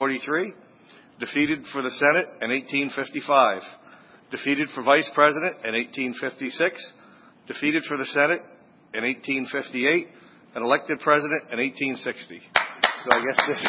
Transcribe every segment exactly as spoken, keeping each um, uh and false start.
forty-three, defeated for the Senate in eighteen fifty-five, defeated for Vice President in eighteen fifty-six, defeated for the Senate in eighteen fifty-eight, and elected President in eighteen sixty. So I guess this...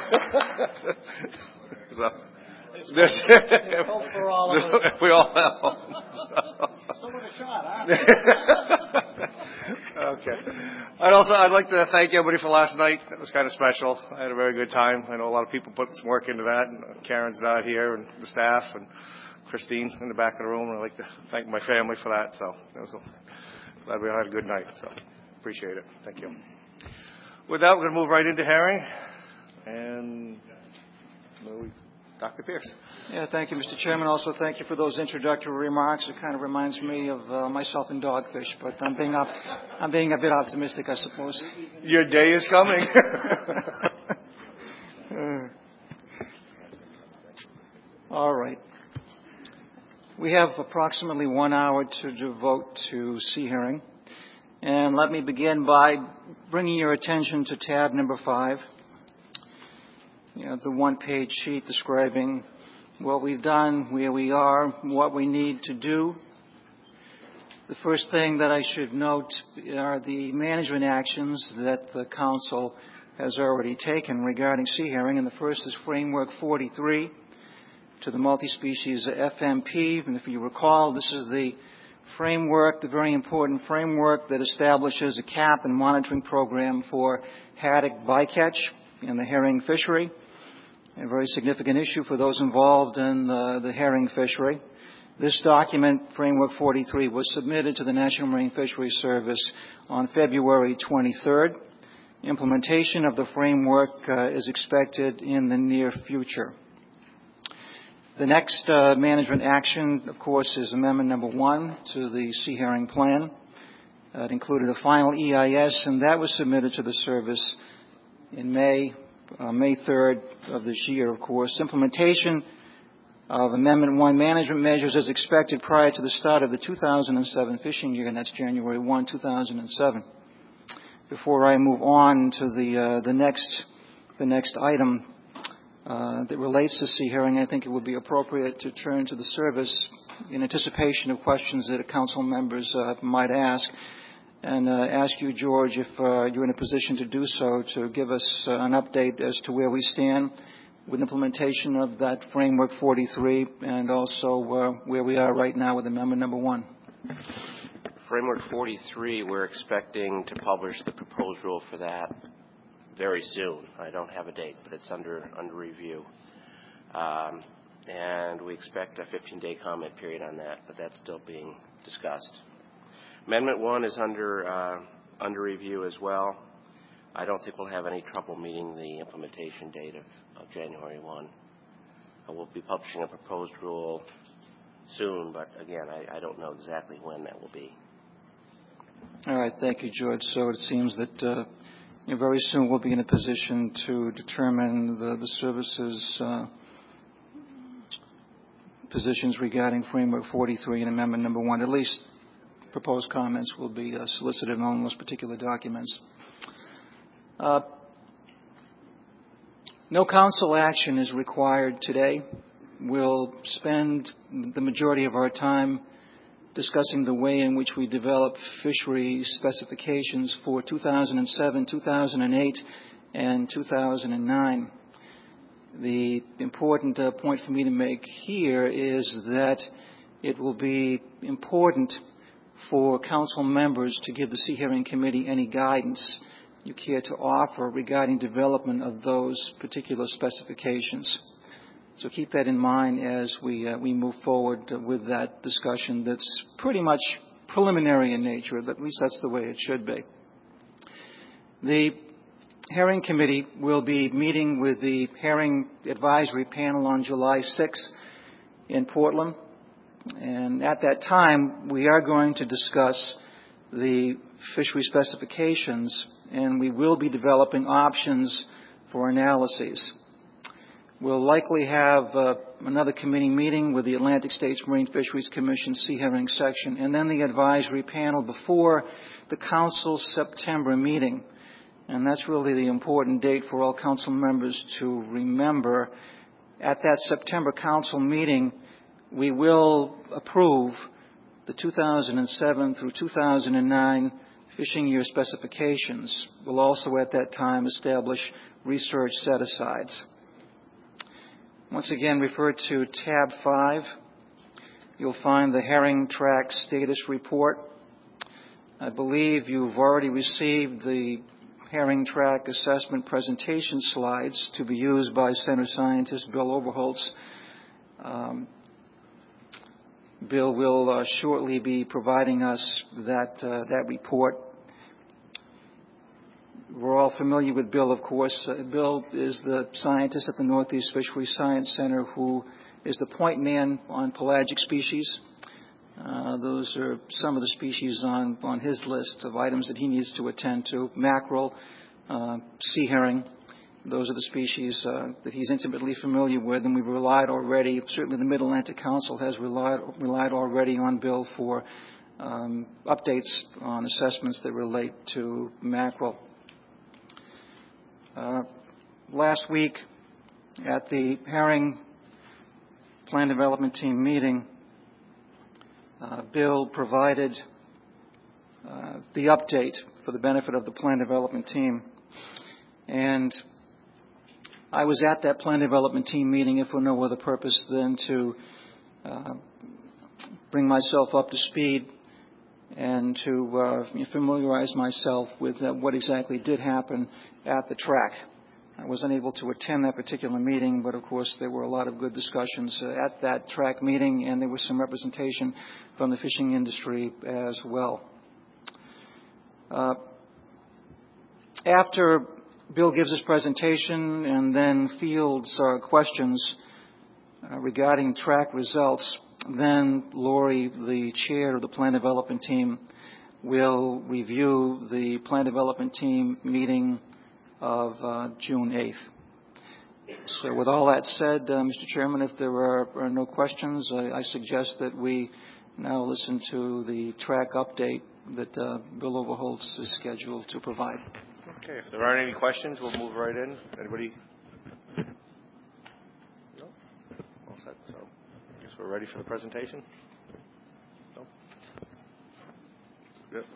so, this for all of us. We all have. So. Still with a shot, huh? Okay. I'd also I'd like to thank everybody for last night. It was kind of special. I had a very good time. I know a lot of people put some work into that. And Karen's not here, and the staff, and Christine in the back of the room. And I'd like to thank my family for that. So it was a, glad we had a good night. So appreciate it. Thank you. With that, we're going to move right into hearing. And Doctor Pierce. Yeah, thank you, Mister Chairman. Also, thank you for those introductory remarks. It kind of reminds me of uh, myself and Dogfish, but I'm being op- I'm being a bit optimistic, I suppose. Your day is coming. uh, all right. We have approximately one hour to devote to C hearing, and let me begin by bringing your attention to tab number five. You know, the one-page sheet describing what we've done, where we are, what we need to do. The first thing that I should note are the management actions that the Council has already taken regarding C hearing, and the first is Framework forty-three to the multi-species F M P. And if you recall, this is the framework, the very important framework that establishes a cap and monitoring program for haddock bycatch in the herring fishery. A very significant issue for those involved in uh, the herring fishery. This document, Framework forty-three, was submitted to the National Marine Fisheries Service on February twenty-third. Implementation of the framework uh, is expected in the near future. The next uh, management action, of course, is Amendment Number One to the Sea Herring Plan. Uh, it included a final E I S, and that was submitted to the service in May. Uh, May third of this year, of course. Implementation of Amendment one management measures is expected prior to the start of the two thousand seven fishing year, and that's January first, two thousand seven. Before I move on to the uh, the next the next item uh, that relates to sea herring, I think it would be appropriate to turn to the service in anticipation of questions that council members uh, might ask. And uh, ask you, George, if uh, you're in a position to do so, to give us uh, an update as to where we stand with implementation of that Framework forty-three, and also uh, where we are right now with Amendment Number One. Framework forty-three, we're expecting to publish the proposed rule for that very soon. I don't have a date, but it's under under review. Um, and we expect a fifteen-day comment period on that, but that's still being discussed. Amendment one is under uh, under review as well. I don't think we'll have any trouble meeting the implementation date of, of January first. Uh, we'll be publishing a proposed rule soon, but again, I, I don't know exactly when that will be. All right, thank you, George. So it seems that uh, you know, very soon we'll be in a position to determine the, the services uh, positions regarding Framework forty-three and Amendment Number One. At least proposed comments will be uh, solicited on those particular documents. Uh, no council action is required today. We'll spend the majority of our time discussing the way in which we develop fishery specifications for two thousand seven, two thousand eight, and two thousand nine. The important uh, point for me to make here is that it will be important for council members to give the Sea Hearing Committee any guidance you care to offer regarding development of those particular specifications. So keep that in mind as we uh, we move forward with that discussion that's pretty much preliminary in nature, but at least that's the way it should be. The Herring Committee will be meeting with the Herring Advisory Panel on July sixth in Portland. And at that time, we are going to discuss the fishery specifications, and we will be developing options for analyses. We'll likely have uh, another committee meeting with the Atlantic States Marine Fisheries Commission Sea Herring Section, and then the advisory panel before the Council's September meeting. and that's really the important date for all council members to remember. At that September council meeting, we will approve the two thousand seven through two thousand nine fishing year specifications. We'll also at that time establish research set-asides. Once again, refer to tab five. You'll find the herring track status report. I believe you've already received the herring track assessment presentation slides to be used by Center Scientist Bill Overholtz. Um, Bill will uh, shortly be providing us that uh, that report. We're all familiar with Bill, of course. Uh, Bill is the scientist at the Northeast Fishery Science Center who is the point man on pelagic species. Uh, those are some of the species on, on his list of items that he needs to attend to. Mackerel, uh, sea herring. Those are the species uh, that he's intimately familiar with, and we've relied already, certainly the Mid-Atlantic Council has relied, relied already on Bill for um, updates on assessments that relate to mackerel. Uh, last week at the herring plan development team meeting, uh, Bill provided uh, the update for the benefit of the plan development team. And I was at that plan development team meeting, if for no other purpose than to uh, bring myself up to speed and to uh, familiarize myself with uh, what exactly did happen at the track. I wasn't able to attend that particular meeting, but of course there were a lot of good discussions uh, at that track meeting, and there was some representation from the fishing industry as well. Uh, after Bill gives his presentation and then fields uh, questions uh, regarding track results, then Lori, the chair of the plan development team, will review the plan development team meeting of uh, June eighth. So with all that said, uh, Mister Chairman, if there are, are no questions, I, I suggest that we now listen to the track update that uh, Bill Overholtz is scheduled to provide. Okay, if there aren't any questions, we'll move right in. Anybody? No? All set. So I guess we're ready for the presentation. No? Good.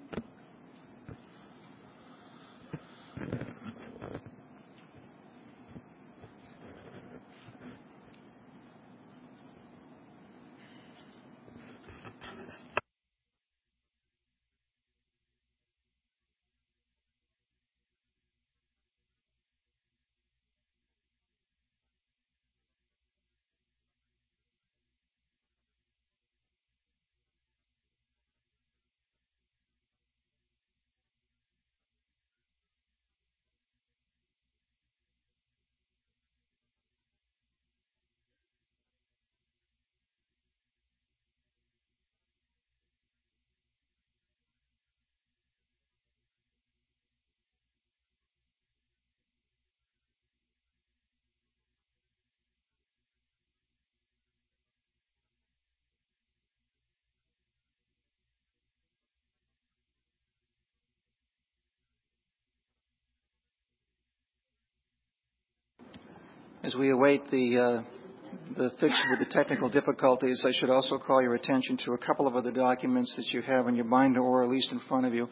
As we await the uh, the fix with the technical difficulties, I should also call your attention to a couple of other documents that you have in your binder, or at least in front of you.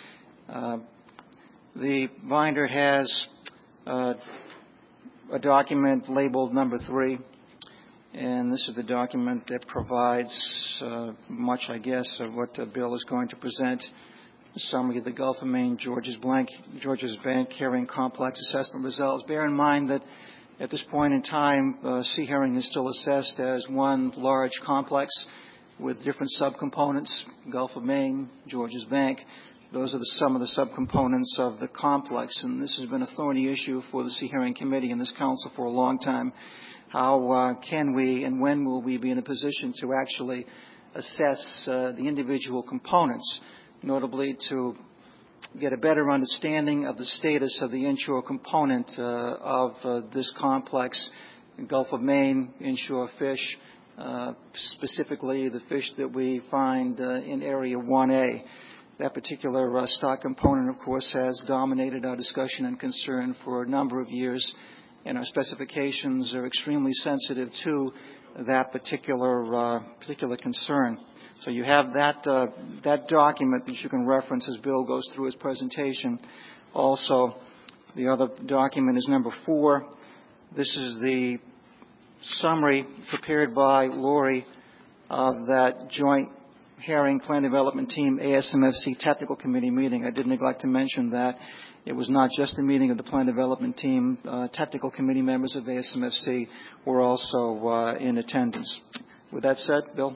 Uh, the binder has uh, a document labeled number three, and this is the document that provides uh, much, I guess, of what uh, Bill is going to present. A summary of the Gulf of Maine Georges, Blank, Georges Bank Herring Complex Assessment results. Bear in mind that at this point in time, uh, sea herring is still assessed as one large complex with different subcomponents. Gulf of Maine, Georges Bank, those are the, some of the subcomponents of the complex. And this has been a thorny issue for the Sea Herring Committee and this council for a long time. How uh, can we and when will we be in a position to actually assess uh, the individual components, notably to get a better understanding of the status of the inshore component uh, of uh, this complex, Gulf of Maine inshore fish, uh, specifically the fish that we find uh, in Area one A. That particular uh, stock component, of course, has dominated our discussion and concern for a number of years, and our specifications are extremely sensitive to that particular uh, particular concern. So you have that uh, that document that you can reference as Bill goes through his presentation. Also, the other document is number four. This is the summary prepared by Lori of that joint Herring Plan Development Team A S M F C Technical Committee meeting. I did neglect to mention that it was not just a meeting of the Plan Development Team. Uh, technical committee members of A S M F C were also uh, in attendance. With that said, Bill.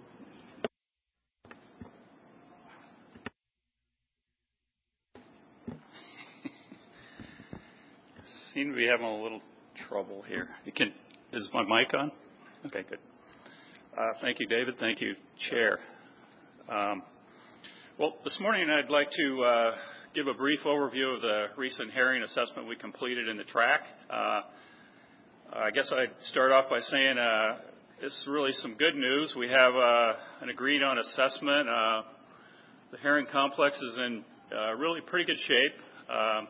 Seem to be having a little trouble here. You can, is my mic on? Okay, good. Uh, thank you, David. Thank you, Chair. Um, well, this morning I'd like to uh, give a brief overview of the recent herring assessment we completed in the track. Uh, I guess I'd start off by saying uh, this is really some good news. We have uh, an agreed on assessment. Uh, the herring complex is in uh, really pretty good shape. Uh,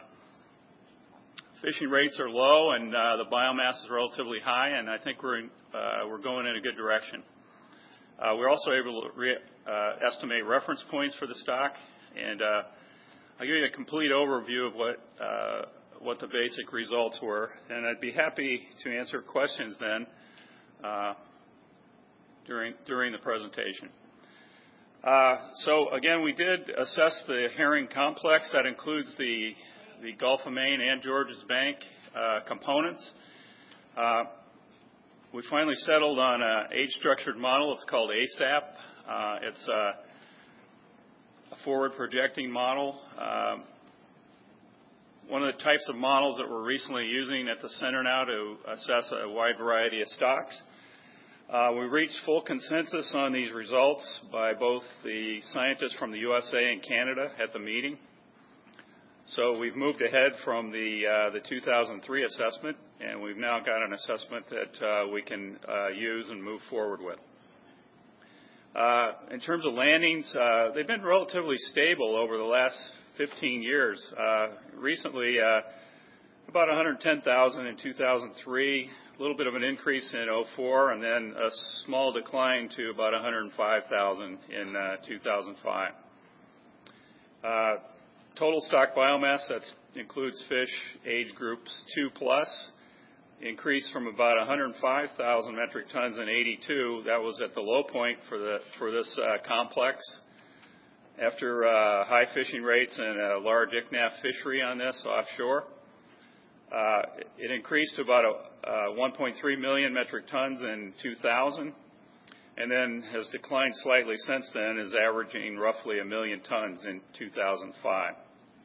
fishing rates are low and uh, the biomass is relatively high, and I think we're in, uh, we're going in a good direction. Uh, we're also able to re- uh, estimate reference points for the stock, and uh, I'll give you a complete overview of what uh, what the basic results were, and I'd be happy to answer questions then uh, during during the presentation. Uh, so again, we did assess the herring complex. That includes the the Gulf of Maine and Georges Bank uh, components. Uh, We finally settled on an age-structured model. It's called A S A P. Uh, it's a, a forward-projecting model. Um, one of the types of models that we're recently using at the center now to assess a wide variety of stocks. Uh, we reached full consensus on these results by both the scientists from the U S A and Canada at the meeting. So we've moved ahead from the uh, the two thousand three assessment, and we've now got an assessment that uh, we can uh, use and move forward with. Uh, in terms of landings, uh, they've been relatively stable over the last fifteen years. Uh, recently, uh, about one hundred ten thousand in two thousand three, a little bit of an increase in oh four, and then a small decline to about one hundred five thousand in uh, two thousand five. Uh, Total stock biomass, that includes fish age groups two plus, increased from about one hundred five thousand metric tons in eighty-two. That was at the low point for the for this uh, complex. After uh, high fishing rates and a large I C N A F fishery on this offshore, uh, it increased to about a, uh, one point three million metric tons in two thousand. And then has declined slightly since then, is averaging roughly a million tons in two thousand five.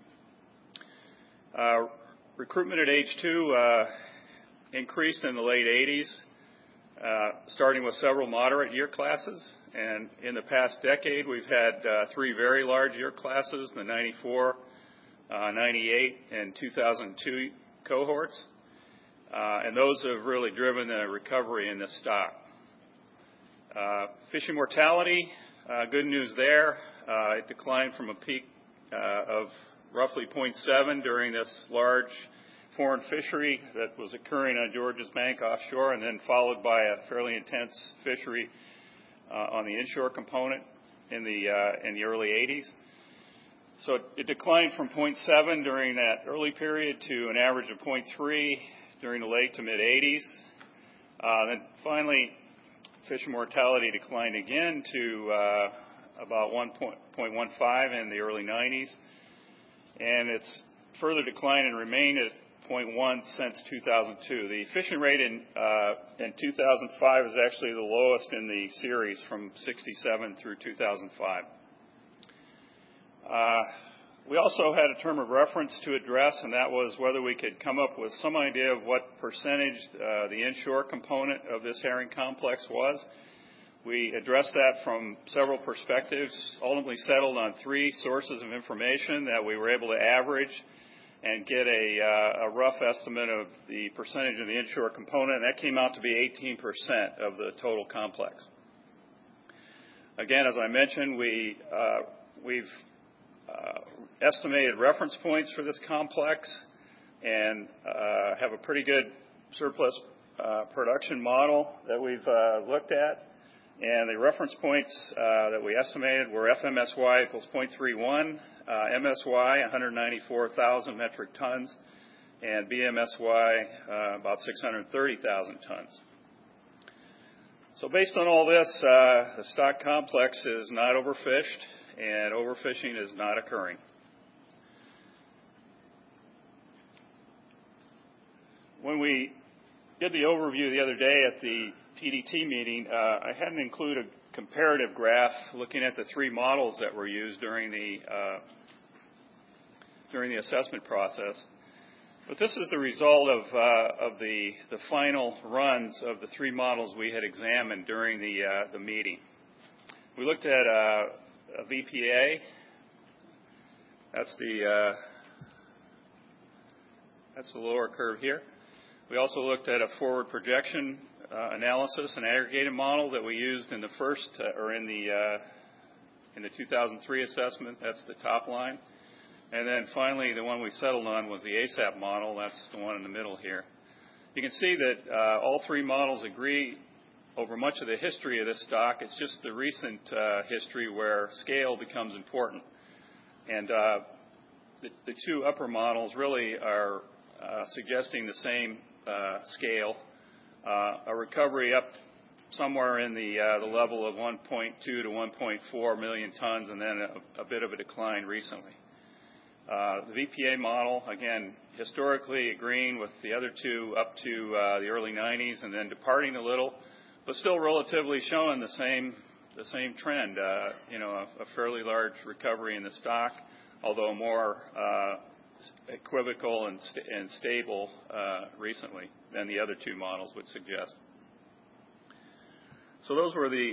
Uh, recruitment at H two uh, increased in the late eighties, uh, starting with several moderate year classes. And in the past decade, we've had uh, three very large year classes, the ninety-four, uh, ninety-eight, and two thousand two cohorts. Uh, and those have really driven the recovery in this stock. Uh, fishing mortality, uh, good news there. Uh, it declined from a peak uh, of roughly zero point seven during this large foreign fishery that was occurring on Georges Bank offshore, and then followed by a fairly intense fishery uh, on the inshore component in the uh, in the early eighties. So it, it declined from zero point seven during that early period to an average of zero point three during the late to mid eighties. Uh, then finally, fishing mortality declined again to uh, about one point one five in the early nineties, and it's further declined and remained at zero point one since two thousand two. The fishing rate in uh, in two thousand five is actually the lowest in the series from sixty-seven through two thousand five. Uh, we also had a term of reference to address, and that was whether we could come up with some idea of what percentage uh, the inshore component of this herring complex was. We addressed that from several perspectives, ultimately settled on three sources of information that we were able to average and get a, uh, a rough estimate of the percentage of the inshore component, and that came out to be eighteen percent of the total complex. Again, as I mentioned, we, uh, we've uh, estimated reference points for this complex and uh, have a pretty good surplus uh, production model that we've uh, looked at. And the reference points uh, that we estimated were F M S Y equals zero point three one, uh, M S Y one hundred ninety-four thousand metric tons, and B M S Y uh, about six hundred thirty thousand tons. So based on all this, uh, the stock complex is not overfished, and overfishing is not occurring. When we did the overview the other day at the P D T meeting, uh, I hadn't included a comparative graph looking at the three models that were used during the uh, during the assessment process. But this is the result of uh, of the the final runs of the three models we had examined during the uh, the meeting. We looked at uh, a V P A. That's the uh, that's the lower curve here. We also looked at a forward projection uh, analysis and aggregated model that we used in the first uh, or in the uh, in the two thousand three assessment. That's the top line. And then finally, the one we settled on was the A S A P model. That's the one in the middle here. You can see that uh, all three models agree over much of the history of this stock. It's just the recent uh, history where scale becomes important. And uh, the, the two upper models really are uh, suggesting the same uh, scale, uh, a recovery up somewhere in the, uh, the level of one point two to one point four million tons, and then a, a bit of a decline recently. Uh, the V P A model, again, historically agreeing with the other two up to uh, the early nineties and then departing a little, but still relatively showing the same the same trend, uh, you know, a, a fairly large recovery in the stock, although more uh, equivocal and, st- and stable uh, recently than the other two models would suggest. So those were the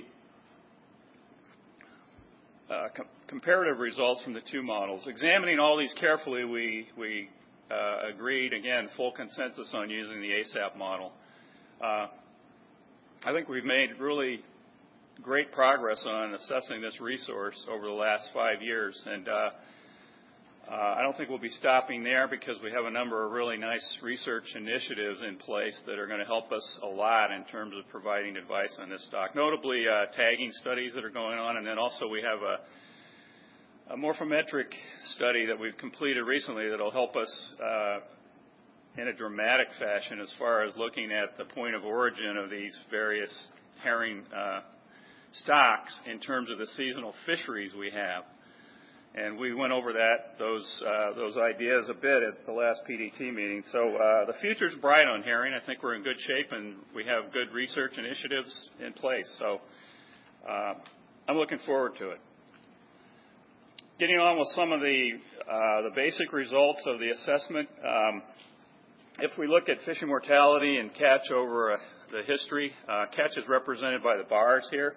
Uh, com- comparative results from the two models. Examining all these carefully, we, we uh, agreed, again, full consensus on using the A S A P model. Uh, I think we've made really great progress on assessing this resource over the last five years, and uh, uh, I don't think we'll be stopping there because we have a number of really nice research initiatives in place that are going to help us a lot in terms of providing advice on this stock, notably uh, tagging studies that are going on, and then also we have a, a morphometric study that we've completed recently that will help us uh, in a dramatic fashion as far as looking at the point of origin of these various herring uh, stocks in terms of the seasonal fisheries we have. And we went over that those uh, those ideas a bit at the last P D T meeting. So uh, the future's bright on herring. I think we're in good shape, and we have good research initiatives in place. So uh, I'm looking forward to it. Getting on with some of the uh, the basic results of the assessment. Um, if we look at fishing mortality and catch over uh, the history, uh, catch is represented by the bars here,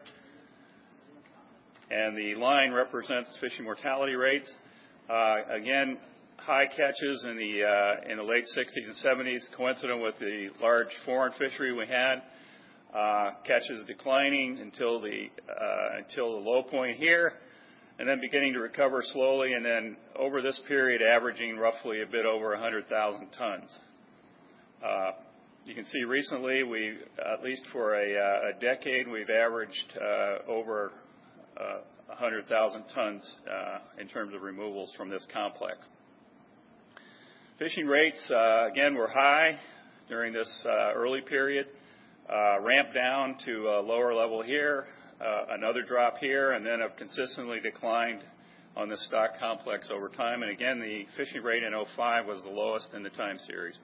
and the line represents fishing mortality rates. Uh, again, high catches in the uh, in the late sixties and seventies, coincident with the large foreign fishery we had. Uh, catches declining until the uh, until the low point here, and then beginning to recover slowly, and then over this period, averaging roughly a bit over one hundred thousand tons. Uh, you can see recently, we at least for a, uh, a decade, we've averaged uh, over Uh, one hundred thousand tons uh, in terms of removals from this complex. Fishing rates, uh, again, were high during this uh, early period, uh, ramped down to a lower level here, uh, another drop here, and then have consistently declined on the stock complex over time. And again, the fishing rate in oh five was the lowest in the time series.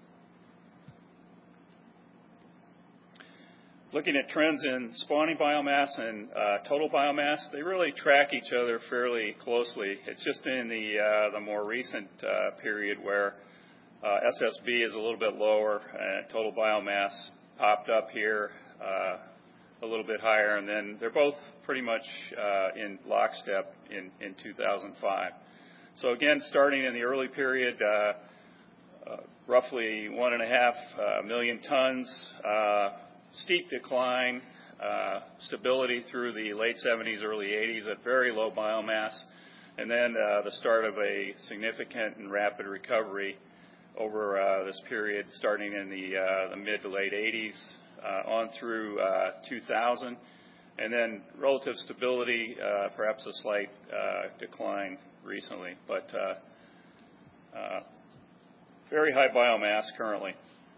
Looking at trends in spawning biomass and uh, total biomass, they really track each other fairly closely. It's just in the uh, the more recent uh, period where uh, S S B is a little bit lower and total biomass popped up here uh, a little bit higher, and then they're both pretty much uh, in lockstep in, in two thousand five. So again, starting in the early period, uh, uh, roughly one and a half uh, million tons. Uh, Steep decline, uh, stability through the late seventies, early eighties at very low biomass, and then uh, the start of a significant and rapid recovery over uh, this period, starting in the, uh, the mid to late eighties uh, on through uh, two thousand, and then relative stability, uh, perhaps a slight uh, decline recently, but uh, uh, very high biomass currently.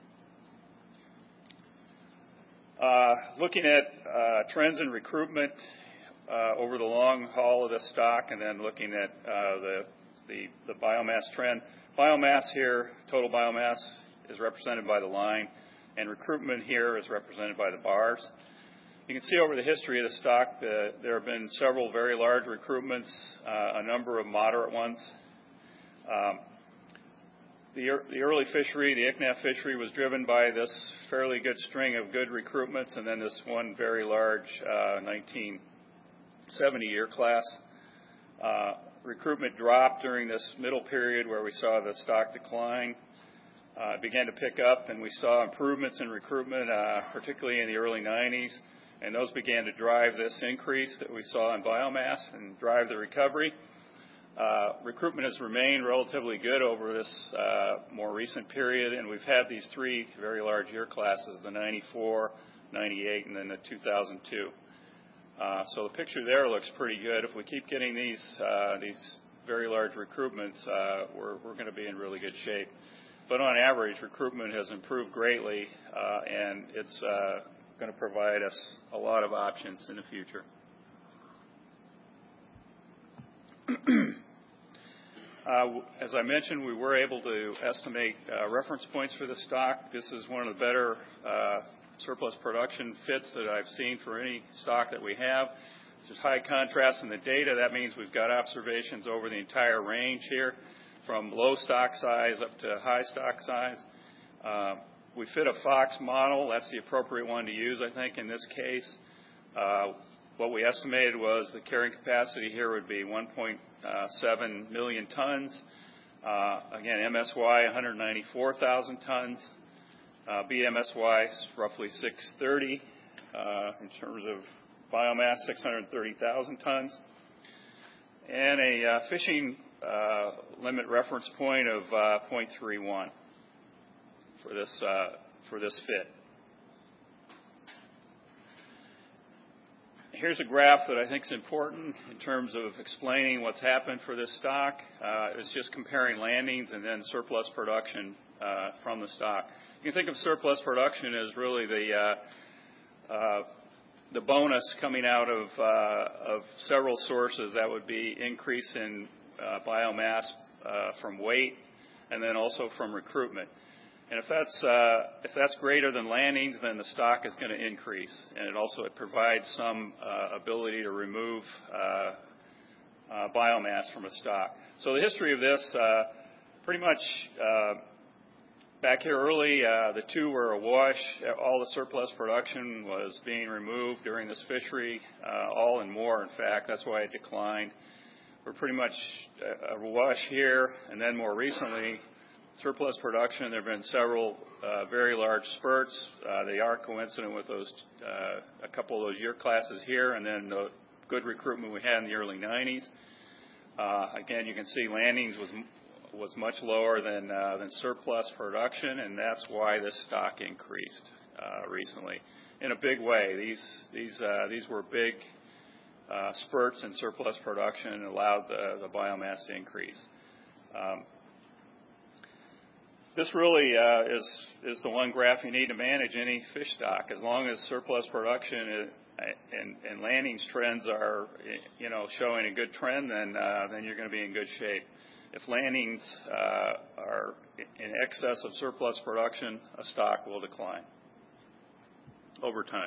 Uh, looking at uh, trends in recruitment uh, over the long haul of this stock, and then looking at uh, the, the the biomass trend. Biomass here, total biomass, is represented by the line, and recruitment here is represented by the bars. You can see over the history of the stock that there have been several very large recruitments, uh, a number of moderate ones. Um, The, the early fishery, the I C N A F fishery, was driven by this fairly good string of good recruitments, and then this one very large uh, nineteen seventy year class. Uh, recruitment dropped during this middle period where we saw the stock decline. Uh, it began to pick up, and we saw improvements in recruitment, uh, particularly in the early nineties, and those began to drive this increase that we saw in biomass and drive the recovery. Uh, recruitment has remained relatively good over this uh, more recent period, and we've had these three very large year classes, the ninety-four, ninety-eight, and then the two thousand two. Uh, so the picture there looks pretty good. If we keep getting these uh, these very large recruitments, uh, we're, we're going to be in really good shape. But on average, recruitment has improved greatly, uh, and it's uh, going to provide us a lot of options in the future. Uh, as I mentioned, we were able to estimate uh, reference points for the stock. This is one of the better uh, surplus production fits that I've seen for any stock that we have. There's high contrast in the data. That means we've got observations over the entire range here, from low stock size up to high stock size. Uh, we fit a Fox model. That's the appropriate one to use, I think, in this case. Uh, What we estimated was the carrying capacity here would be one point seven million tons. Uh, again, M S Y, one hundred ninety-four thousand tons. Uh, B M S Y is roughly six hundred thirty. Uh, in terms of biomass, six hundred thirty thousand tons. And a uh, fishing uh, limit reference point of uh, zero point three one for this, uh, for this fit. Here's a graph that I think is important in terms of explaining what's happened for this stock. Uh, it's just comparing landings and then surplus production uh, from the stock. You can think of surplus production as really the uh, uh, the bonus coming out of uh, of several sources. That would be increase in uh, biomass uh, from weight, and then also from recruitment. And if that's uh, if that's greater than landings, then the stock is going to increase, and it also it provides some uh, ability to remove uh, uh, biomass from a stock. So the history of this, uh, pretty much uh, back here early, uh, the two were awash. All the surplus production was being removed during this fishery, uh, all and more. In fact, that's why it declined. We're pretty much awash here, and then more recently, surplus production. There have been several uh, very large spurts. Uh, they are coincident with those uh, a couple of those year classes here, and then the good recruitment we had in the early nineties. Uh, again, you can see landings was was much lower than uh, than surplus production, and that's why this stock increased uh, recently in a big way. These these uh, these were big uh, spurts in surplus production and allowed the, the biomass to increase. Um, This really uh, is is the one graph you need to manage any fish stock. As long as surplus production and, and landings trends are, you know, showing a good trend, then uh, then you're going to be in good shape. If landings uh, are in excess of surplus production, a stock will decline over time.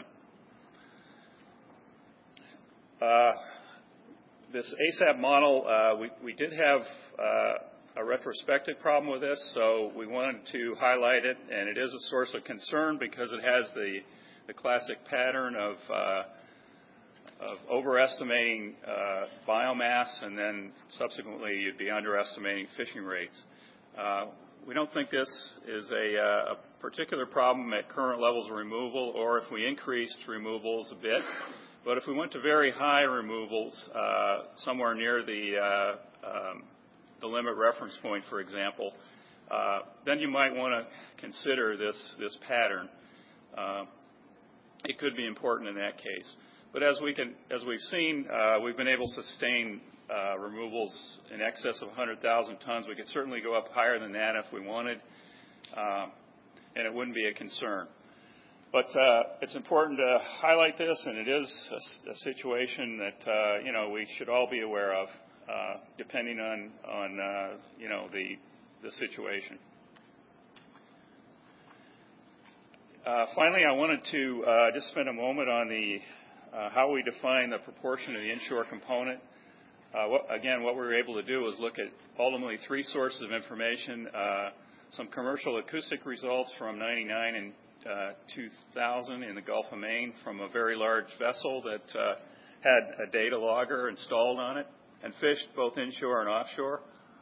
Uh, this A S A P model, uh, we we did have. Uh, a retrospective problem with this, so we wanted to highlight it, and it is a source of concern because it has the, the classic pattern of, uh, of overestimating uh, biomass, and then subsequently you'd be underestimating fishing rates. Uh, we don't think this is a, a particular problem at current levels of removal, or if we increased removals a bit, But if we went to very high removals, uh, somewhere near the, uh, um, the limit reference point, for example, uh, then you might want to consider this, this pattern. Uh, it could be important in that case. But as, we can, as we've seen, uh, we've been able to sustain uh, removals in excess of one hundred thousand tons. We could certainly go up higher than that if we wanted, uh, and it wouldn't be a concern. But uh, it's important to highlight this, and it is a, a situation that uh, you know we should all be aware of, uh, depending on on uh, you know the the situation. Uh, finally, I wanted to uh, just spend a moment on the uh, how we define the proportion of the inshore component. Uh, what, again, what we were able to do was look at ultimately three sources of information: uh, some commercial acoustic results from ninety-nine and Uh, two thousand in the Gulf of Maine from a very large vessel that uh, had a data logger installed on it and fished both inshore and offshore.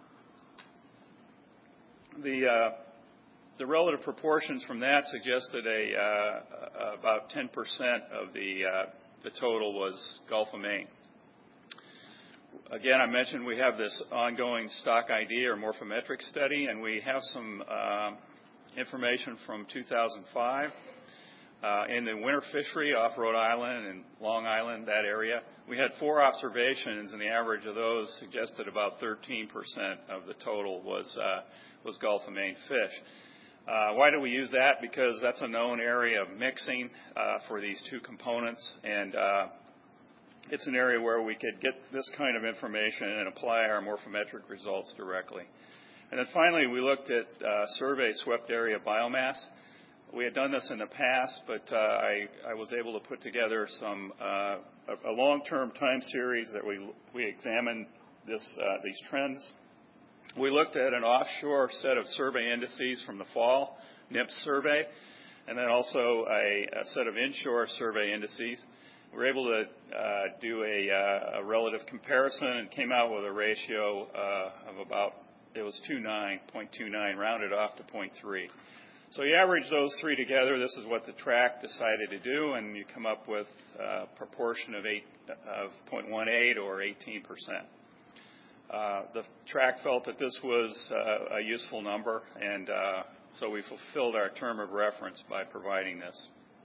The uh, the relative proportions from that suggested a uh, about ten percent of the uh, the total was Gulf of Maine. Again, I mentioned we have this ongoing stock I D or morphometric study, and we have some uh, information from two thousand five. Uh, in the winter fishery off Rhode Island and Long Island, that area, we had four observations, and the average of those suggested about thirteen percent of the total was uh, was Gulf of Maine fish. Uh, why do we use that? Because that's a known area of mixing uh, for these two components, and uh, it's an area where we could get this kind of information and apply our morphometric results directly. And then finally, we looked at uh, survey swept area biomass. We had done this in the past, but uh, I, I was able to put together some uh, a, a long-term time series that we we examined this uh, these trends. We looked at an offshore set of survey indices from the fall, N I P S survey, and then also a, a set of inshore survey indices. We were able to uh, do a, uh, a relative comparison and came out with a ratio uh, of about it was two point two nine, rounded off to zero point three. So you average those three together. This is what the track decided to do, and you come up with a proportion of eight of zero point one eight or eighteen percent. Uh, the track felt that this was uh, a useful number, and uh, so we fulfilled our term of reference by providing this.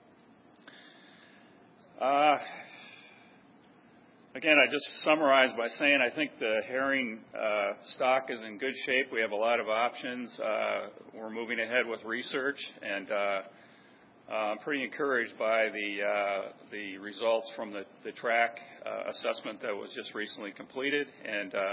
Uh, Again, I just summarize by saying I think the herring uh, stock is in good shape. We have a lot of options. Uh, we're moving ahead with research, and uh, uh, I'm pretty encouraged by the uh, the results from the, the track uh, assessment that was just recently completed. And uh,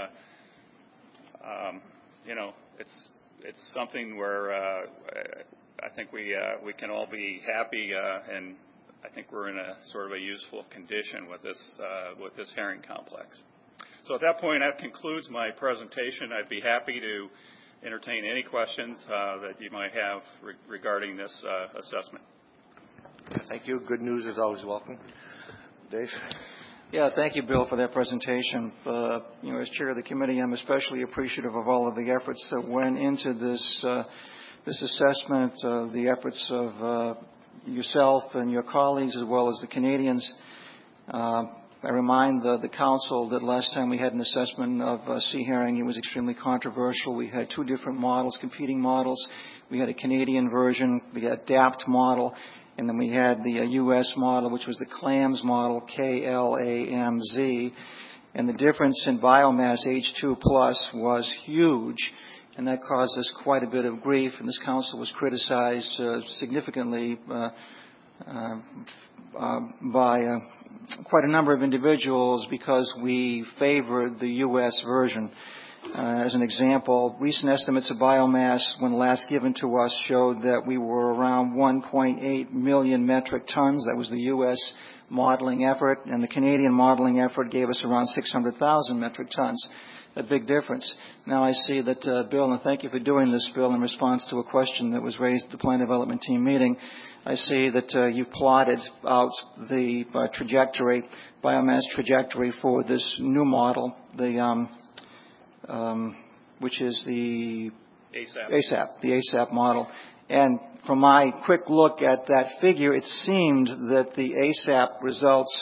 um, you know, it's it's something where uh, I think we uh, we can all be happy uh, and. I think we're in a sort of a useful condition with this uh, with this herring complex. So at that point, that concludes my presentation. I'd be happy to entertain any questions uh, that you might have re- regarding this uh, assessment. Thank you. Good news is always welcome. Dave? Yeah, thank you, Bill, for that presentation. Uh, you know, as chair of the committee, I'm especially appreciative of all of the efforts that went into this uh, this assessment, uh, the efforts of uh, yourself and your colleagues, as well as the Canadians. Uh, I remind the, the council that last time we had an assessment of uh, sea herring, it was extremely controversial. We had two different models, competing models. We had a Canadian version, the ADAPT model, and then we had the uh, U S model, which was the CLAMS model, K L A M Z. And the difference in biomass H two plus was huge. And that caused us quite a bit of grief, and this council was criticized uh, significantly uh, uh, uh, by uh, quite a number of individuals because we favored the U S version. Uh, as an example, recent estimates of biomass, when last given to us, showed that we were around one point eight million metric tons. That was the U S modeling effort, and the Canadian modeling effort gave us around six hundred thousand metric tons. A big difference. Now I see that, uh, Bill, and thank you for doing this, Bill, in response to a question that was raised at the Plan Development Team meeting. I see that uh, you plotted out the uh, trajectory, biomass trajectory for this new model, the um, um, which is the ASAP. ASAP, the ASAP model. And from my quick look at that figure, it seemed that the ASAP results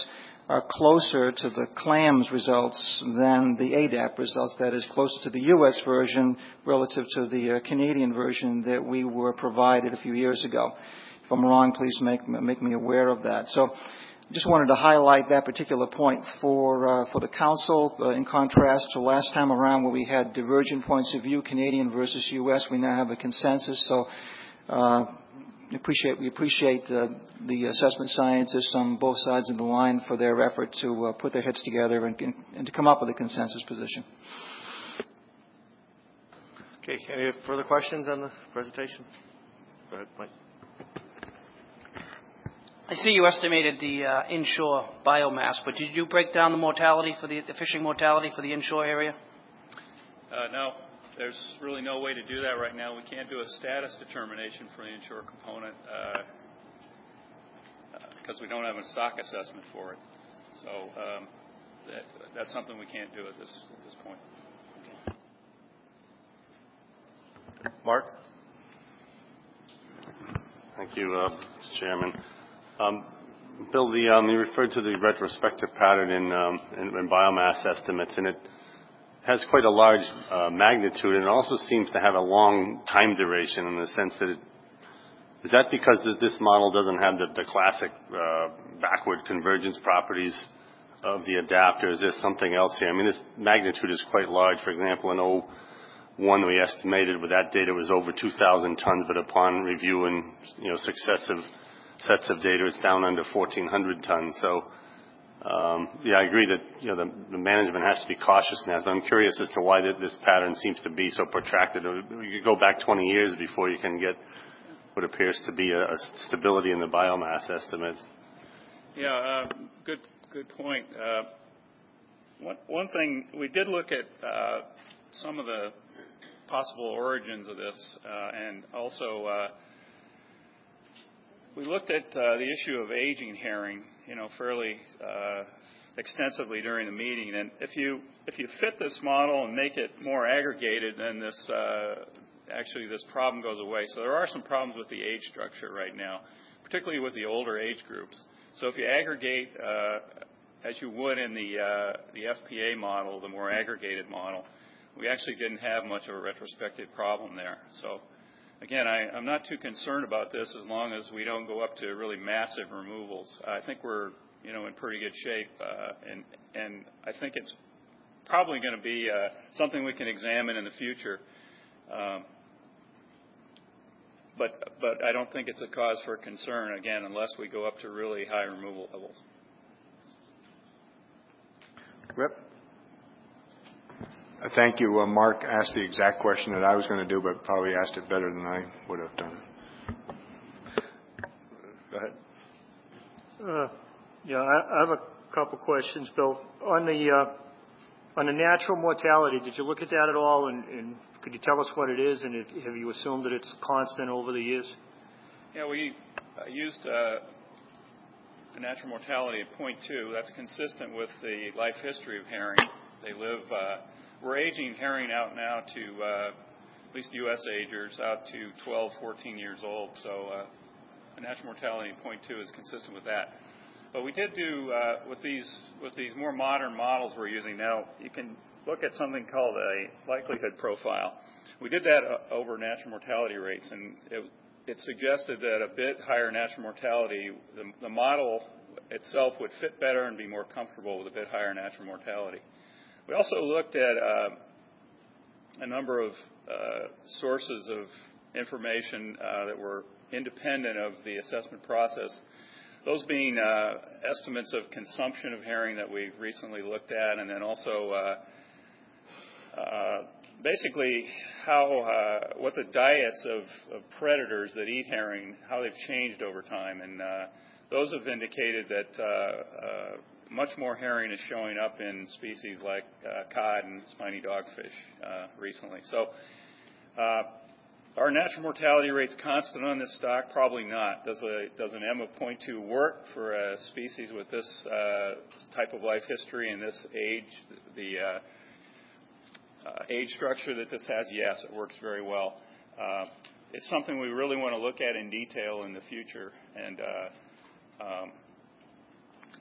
are closer to the CLAMS results than the A D A P results, that is closer to the U S version relative to the uh, Canadian version that we were provided a few years ago. If I'm wrong, please make, make me aware of that. So I just wanted to highlight that particular point for uh, for the Council. Uh, in contrast to last time around where we had divergent points of view, Canadian versus U S, we now have a consensus. So uh, appreciate, we appreciate uh, the assessment scientists on both sides of the line for their effort to uh, put their heads together and, and to come up with a consensus position. Okay, any further questions on the presentation? Go ahead, Mike. I see you estimated the uh, inshore biomass, but did you break down the mortality for the, the fishing mortality for the inshore area? Uh, no, there's really no way to do that right now. We can't do a status determination for the inshore component because uh, uh, we don't have a stock assessment for it. So um, that, that's something we can't do at this at this point. Okay. Mark? Thank you, uh, Mister Chairman. Um, Bill, the, um, you referred to the retrospective pattern in, um, in, in biomass estimates, and it has quite a large uh, magnitude, and it also seems to have a long time duration in the sense that it, is that because this model doesn't have the, the classic uh, backward convergence properties of the adapter? Is there something else here? I mean, this magnitude is quite large. For example, in oh one, we estimated with that data was over two thousand tons, but upon review and, you know, successive sets of data, it's down under fourteen hundred tons. So, um, yeah, I agree that, you know, the, the management has to be cautious in that, but I'm curious as to why that this pattern seems to be so protracted. You could go back twenty years before you can get what appears to be a, a stability in the biomass estimates. Yeah, uh, good, good point. Uh, one, one thing, we did look at uh, some of the possible origins of this, uh, and also uh, we looked at uh, the issue of aging herring, you know, fairly uh, extensively during the meeting. And if you if you fit this model and make it more aggregated, then this uh, actually this problem goes away. So there are some problems with the age structure right now, particularly with the older age groups. So if you aggregate, uh, as you would in the uh, the F P A model, the more aggregated model, we actually didn't have much of a retrospective problem there. So again, I, I'm not too concerned about this as long as we don't go up to really massive removals. I think we're, you know, in pretty good shape, uh, and and I think it's probably going to be uh, something we can examine in the future. Um, but but I don't think it's a cause for concern, again, unless we go up to really high removal levels. Rip? Thank you. Uh, Mark asked the exact question that I was going to do, but probably asked it better than I would have done. Go ahead. Uh, yeah, I, I have a couple questions, Bill. On the uh, on the natural mortality, did you look at that at all, and, and could you tell us what it is, and if, have you assumed that it's constant over the years? Yeah, we uh, used uh, a natural mortality at point two. That's consistent with the life history of herring. They live. Uh, We're aging herring out now to, uh, at least U S agers, out to twelve, fourteen years old. So uh, a natural mortality of point two is consistent with that. But we did do, uh, with these with these more modern models we're using now, you can look at something called a likelihood profile. We did that uh, over natural mortality rates, and it, it suggested that a bit higher natural mortality, the, the model itself would fit better and be more comfortable with a bit higher natural mortality. We also looked at uh, a number of uh, sources of information uh, that were independent of the assessment process, those being uh, estimates of consumption of herring that we've recently looked at, and then also uh, uh, basically how uh, what the diets of, of predators that eat herring, how they've changed over time. And uh, those have indicated that uh, uh, much more herring is showing up in species like uh, cod and spiny dogfish uh, recently. So uh, are natural mortality rates constant on this stock? Probably not. Does, a, does an M of point two work for a species with this uh, type of life history and this age, the uh, uh, age structure that this has? Yes, it works very well. Uh, it's something we really want to look at in detail in the future. And uh, um,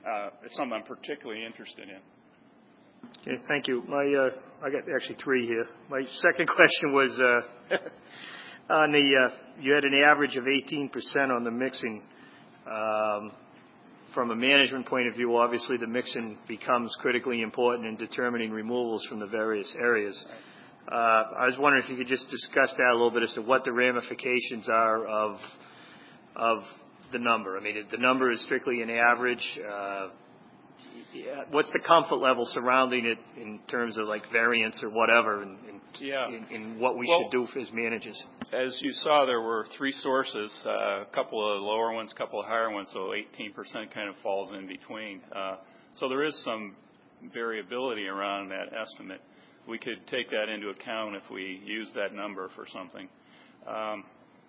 uh, it's something I'm particularly interested in. Okay, thank you. My, uh, I got actually three here. My second question was uh, on the, uh, you had an average of eighteen percent on the mixing. Um, from a management point of view, obviously the mixing becomes critically important in determining removals from the various areas. Uh, I was wondering if you could just discuss that a little bit as to what the ramifications are of of the number. I mean, the number is strictly an average. Uh, Yeah, what's the comfort level surrounding it in terms of like variance or whatever, and, and yeah. in, in what we well, should do as managers? As you saw, there were three sources, uh, a couple of lower ones, a couple of higher ones, so eighteen percent kind of falls in between. Uh, so there is some variability around that estimate. We could take that into account if we use that number for something. Um,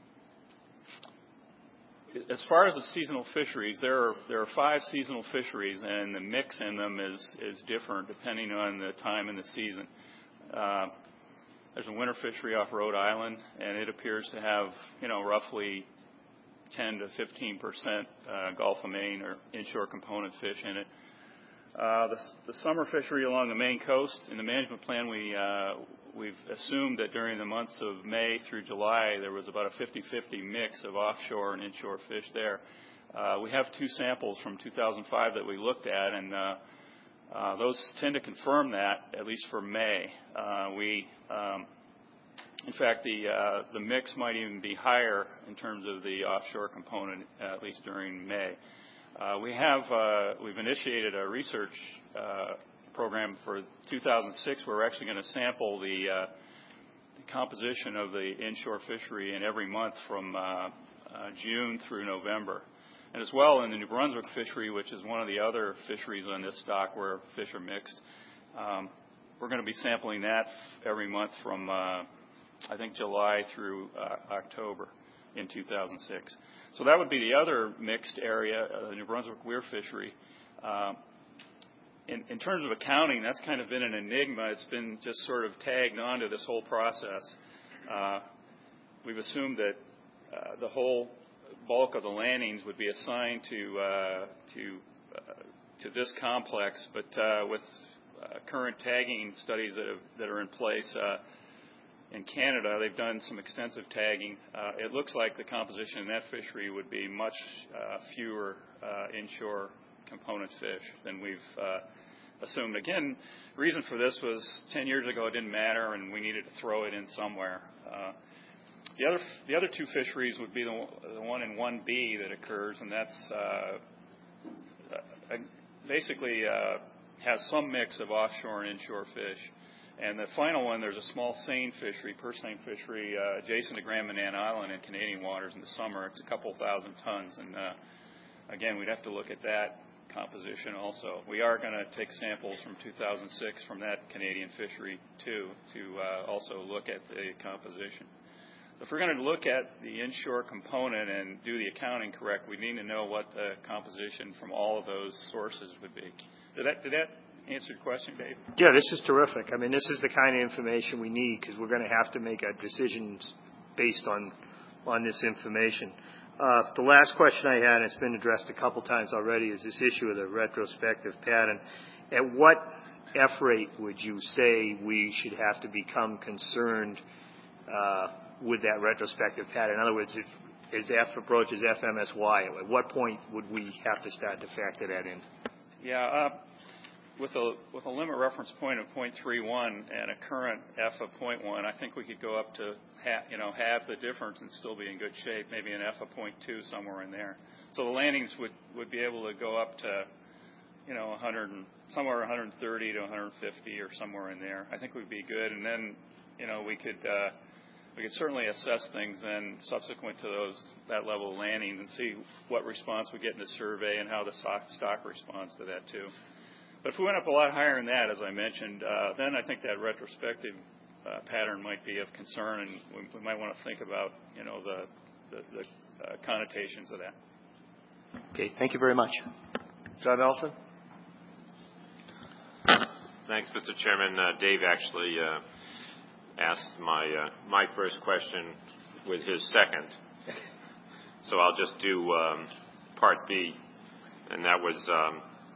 As far as the seasonal fisheries, there are there are five seasonal fisheries, and the mix in them is is different depending on the time in the season. Uh, there's a winter fishery off Rhode Island, and it appears to have you know roughly ten to fifteen percent uh, Gulf of Maine or inshore component fish in it. Uh, the, the summer fishery along the Maine coast, in the management plan, we uh, we've assumed that during the months of May through July, there was about a fifty-fifty mix of offshore and inshore fish there. Uh, we have two samples from two thousand five that we looked at, and uh, uh, those tend to confirm that, at least for May. Uh, we, um, in fact, the uh, the mix might even be higher in terms of the offshore component, at least during May. Uh, we have uh, we've initiated a research uh, program for two thousand six. We're actually going to sample the, uh, the composition of the inshore fishery in every month from uh, uh, June through November. And as well in the New Brunswick fishery, which is one of the other fisheries on this stock where fish are mixed, um, we're going to be sampling that every month from, uh, I think, July through uh, October in two thousand six. So that would be the other mixed area, uh, the New Brunswick weir fishery. Uh, In, in terms of accounting, that's kind of been an enigma. It's been just sort of tagged onto this whole process. Uh, we've assumed that uh, the whole bulk of the landings would be assigned to uh, to uh, to this complex, but uh, with uh, current tagging studies that have, that are in place uh, in Canada, they've done some extensive tagging. Uh, it looks like the composition in that fishery would be much uh, fewer uh, inshore component fish than we've uh, assumed. Again, the reason for this was ten years ago it didn't matter and we needed to throw it in somewhere. Uh, the other the other two fisheries would be the, the one in one B that occurs, and that's uh, uh, basically uh, has some mix of offshore and inshore fish. And the final one, there's a small seine fishery, purse seine fishery, uh, adjacent to Grand Manan Island in Canadian waters in the summer. It's a couple thousand tons, and uh, again, we'd have to look at that composition also. We are going to take samples from two thousand six from that Canadian fishery too, to uh, also look at the composition. So if we're going to look at the inshore component and do the accounting correct, we need to know what the composition from all of those sources would be. Did that, did that answer your question, Dave? Yeah, this is terrific. I mean, this is the kind of information we need because we're going to have to make our decisions based on on this information. Uh, the last question I had, and it's been addressed a couple times already, is this issue of the retrospective pattern. At what F rate would you say we should have to become concerned uh, with that retrospective pattern? In other words, if as F approaches F M S Y, at what point would we have to start to factor that in? Yeah, uh, with a with a limit reference point of zero point three one and a current F of zero point one, I think we could go up to ha- you know half the difference and still be in good shape. Maybe an F of zero point two somewhere in there. So the landings would, would be able to go up to you know one hundred and, somewhere one hundred thirty to one hundred fifty or somewhere in there. I think we'd be good, and then you know we could uh, we could certainly assess things then subsequent to those that level of landings and see what response we get in the survey and how the stock, stock responds to that too. But if we went up a lot higher than that, as I mentioned, uh, then I think that retrospective uh, pattern might be of concern, and we, we might want to think about, you know, the, the, the uh, connotations of that. Okay, thank you very much. John Nelson? Thanks, Mister Chairman. Uh, Dave actually uh, asked my uh, my first question with his second, so I'll just do um, Part B, and that was. Um,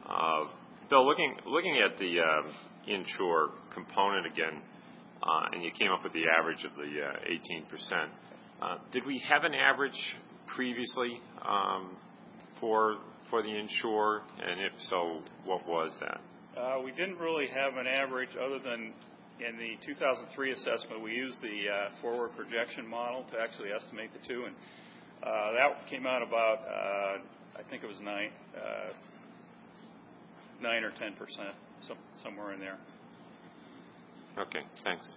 Uh, Bill, looking looking at the um, inshore component again, uh, and you came up with the average of the uh, eighteen percent. Uh, did we have an average previously um, for for the inshore, and if so, what was that? Uh, we didn't really have an average other than in the two thousand three assessment. We used the uh, forward projection model to actually estimate the two, and uh, that came out about, uh, I think it was nine, uh, nine or ten percent, some, somewhere in there. Okay, thanks.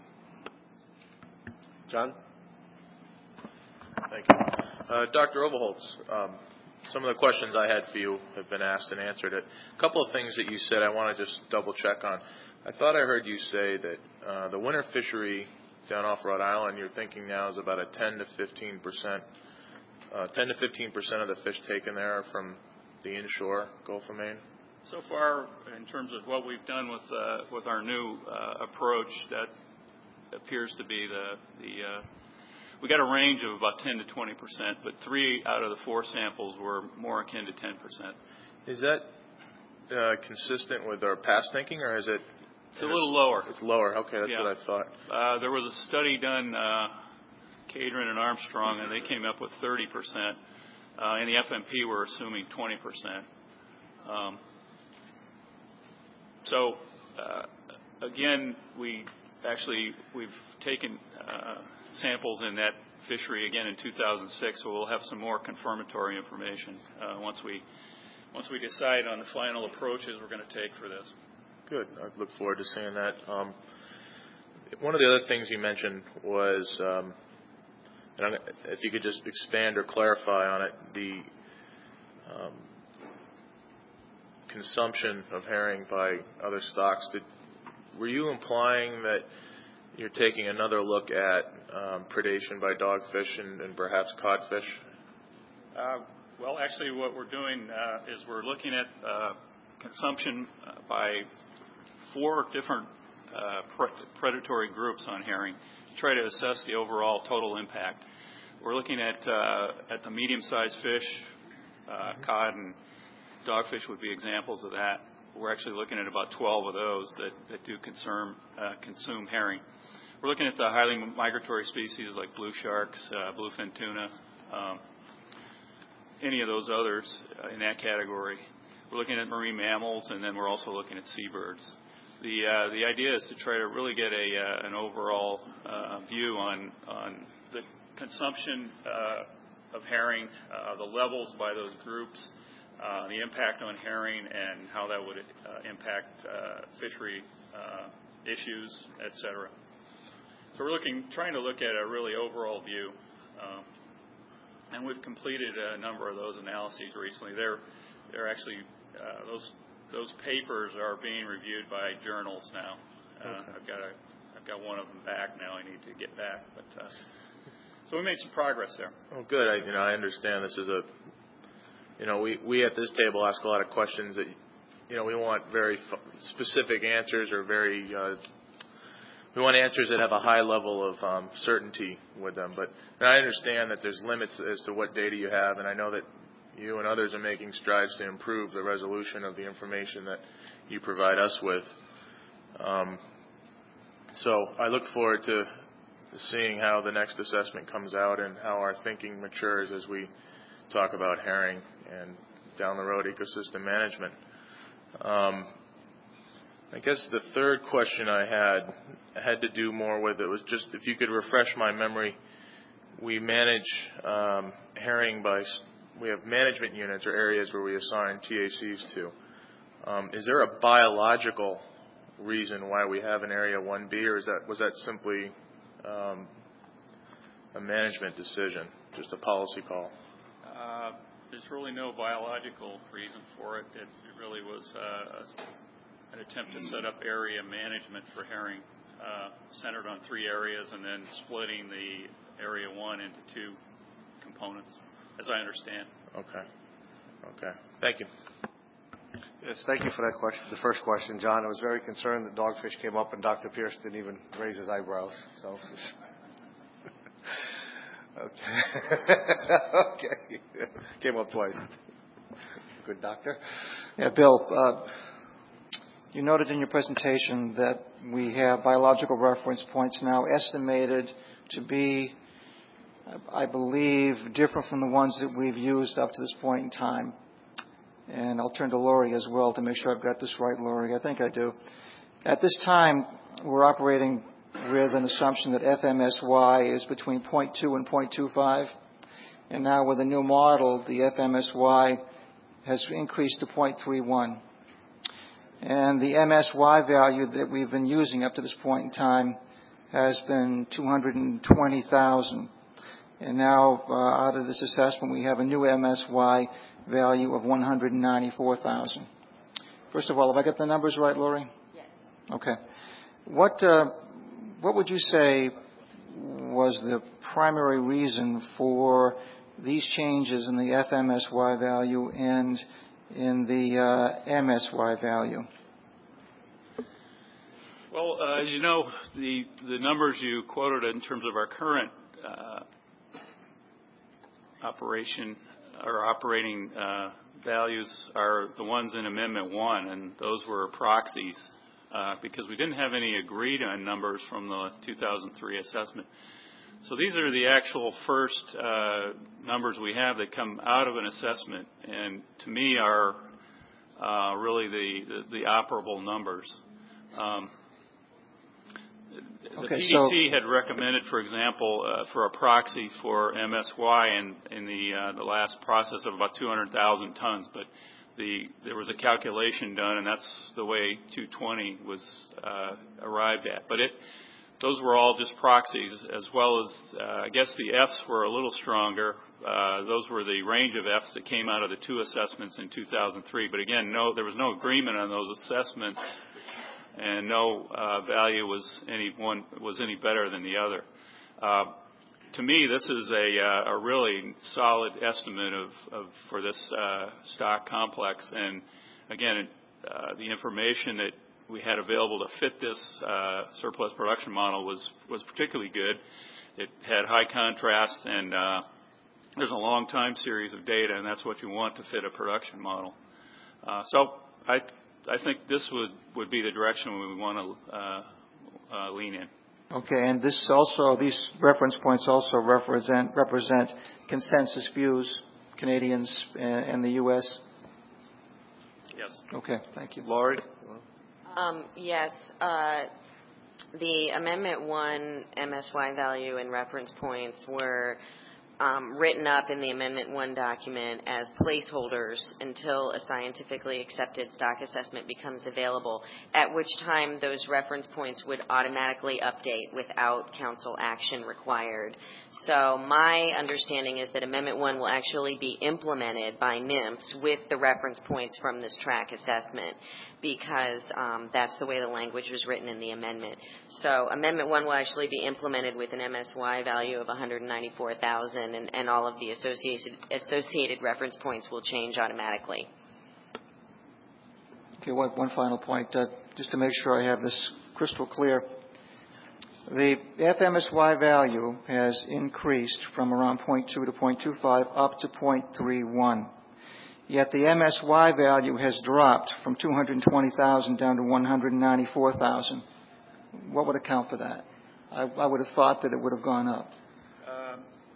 John? Thank you. Uh, Doctor Overholtz, um, some of the questions I had for you have been asked and answered. A couple of things that you said I want to just double check on. I thought I heard you say that uh, the winter fishery down off Rhode Island, you're thinking now is about a ten to fifteen percent. Uh, ten to fifteen percent of the fish taken there are from the inshore Gulf of Maine. So far, in terms of what we've done with uh, with our new uh, approach, that appears to be the the uh, we got a range of about ten to twenty percent, but three out of the four samples were more akin to ten percent. Is that uh, consistent with our past thinking, or is it? It's a little lower. It's lower. Okay, that's yeah. what I thought. Uh, there was a study done, uh, Cadron and Armstrong, and they came up with thirty percent. Uh, and the F M P were assuming twenty percent. Um, so, uh, again, we actually, we've taken uh, samples in that fishery again in two thousand six, so we'll have some more confirmatory information uh, once we once we decide on the final approaches we're going to take for this. Good. I look forward to seeing that. Um, one of the other things you mentioned was, um, and if you could just expand or clarify on it, the um, consumption of herring by other stocks. Did, were you implying that you're taking another look at um, predation by dogfish and, and perhaps codfish? Uh, well, actually, what we're doing uh, is we're looking at uh, consumption uh, by four different uh, pre- predatory groups on herring to try to assess the overall total impact. We're looking at uh, at the medium-sized fish, uh, cod and dogfish would be examples of that. We're actually looking at about twelve of those that, that do consume, uh, consume herring. We're looking at the highly migratory species like blue sharks, uh, bluefin tuna, um, any of those others uh, in that category. We're looking at marine mammals, and then we're also looking at seabirds. The uh, the idea is to try to really get a uh, an overall uh, view on on the consumption uh, of herring, uh, the levels by those groups, uh, the impact on herring, and how that would uh, impact uh, fishery uh, issues, et cetera. So we're looking, trying to look at a really overall view, um, and we've completed a number of those analyses recently. They're they're actually uh, those. Those papers are being reviewed by journals now. Uh, okay. I've got a, I've got one of them back now. I need to get back, but uh, so we made some progress there. Oh, good. I, you know, I understand this is a, you know, we we at this table ask a lot of questions that, you know, we want very f- specific answers or very, uh, we want answers that have a high level of um, certainty with them. But and I understand that there's limits as to what data you have, and I know that you and others are making strides to improve the resolution of the information that you provide us with. Um, so I look forward to seeing how the next assessment comes out and how our thinking matures as we talk about herring and down the road ecosystem management. Um, I guess the third question I had had to do more with it was just if you could refresh my memory. We manage um, herring by We have management units or areas where we assign T A Cs to. Um, is there a biological reason why we have an Area one B, or is that was that simply um, a management decision, just a policy call? Uh, there's really no biological reason for it. It, it really was uh, an attempt to set up area management for herring, uh, centered on three areas, and then splitting the Area one into two components, as I understand. Okay. Okay. Thank you. Yes, thank you for that question. The first question, John. I was very concerned that dogfish came up, and Doctor Pierce didn't even raise his eyebrows. So, okay. Okay. Came up twice. good doctor. Yeah, Bill, uh, you noted in your presentation that we have biological reference points now estimated to be, I believe, different from the ones that we've used up to this point in time. And I'll turn to Lori as well to make sure I've got this right, Lori. I think I do. At this time, we're operating with an assumption that F M S Y is between zero point two and zero point two five. And now with the new model, the F M S Y has increased to zero point three one. And the M S Y value that we've been using up to this point in time has been two hundred twenty thousand. And now, uh, out of this assessment, we have a new M S Y value of one hundred ninety-four thousand. First of all, have I got the numbers right, Lori? Yes. Okay. What, uh, what would you say was the primary reason for these changes in the F M S Y value and in the uh, M S Y value? Well, uh, as you know, the, the numbers you quoted in terms of our current uh, operation or operating uh, values are the ones in Amendment one, and those were proxies uh, because we didn't have any agreed-on numbers from the two thousand three assessment. So these are the actual first uh, numbers we have that come out of an assessment, and to me are uh, really the, the, the operable numbers. Um, The okay, P D T so had recommended, for example, uh, for a proxy for M S Y in, in the uh, the last process of about two hundred thousand tons, but the there was a calculation done, and that's the way two twenty was uh, arrived at. But it those were all just proxies, as well as uh, I guess the Fs were a little stronger. Uh, those were the range of Fs that came out of the two assessments in two thousand three. But again, no, there was no agreement on those assessments, and no uh, value was any one was any better than the other. Uh, to me, this is a, uh, a really solid estimate of, of for this uh, stock complex. And again, uh, the information that we had available to fit this uh, surplus production model was was particularly good. It had high contrast, and uh, there's a long time series of data, and that's what you want to fit a production model. Uh, so I. I think this would, would be the direction we want to uh, uh, lean in. Okay, and this also, these reference points also represent represent consensus views, Canadians and, and the U S. Yes. Okay, thank you. Lori? Um, yes. Uh, the Amendment one M S Y value and reference points were Um, written up in the Amendment one document as placeholders until a scientifically accepted stock assessment becomes available, at which time those reference points would automatically update without council action required. So my understanding is that Amendment one will actually be implemented by N I M S with the reference points from this track assessment, because um, that's the way the language was written in the amendment. So Amendment one will actually be implemented with an M S Y value of one hundred ninety-four thousand, and, and all of the associated, associated reference points will change automatically. Okay, one, one final point, uh, just to make sure I have this crystal clear. The F M S Y value has increased from around zero point two to zero point two five up to zero point three one. Yet the M S Y value has dropped from two hundred twenty thousand down to one hundred ninety-four thousand. What would account for that? I, I would have thought that it would have gone up. Um,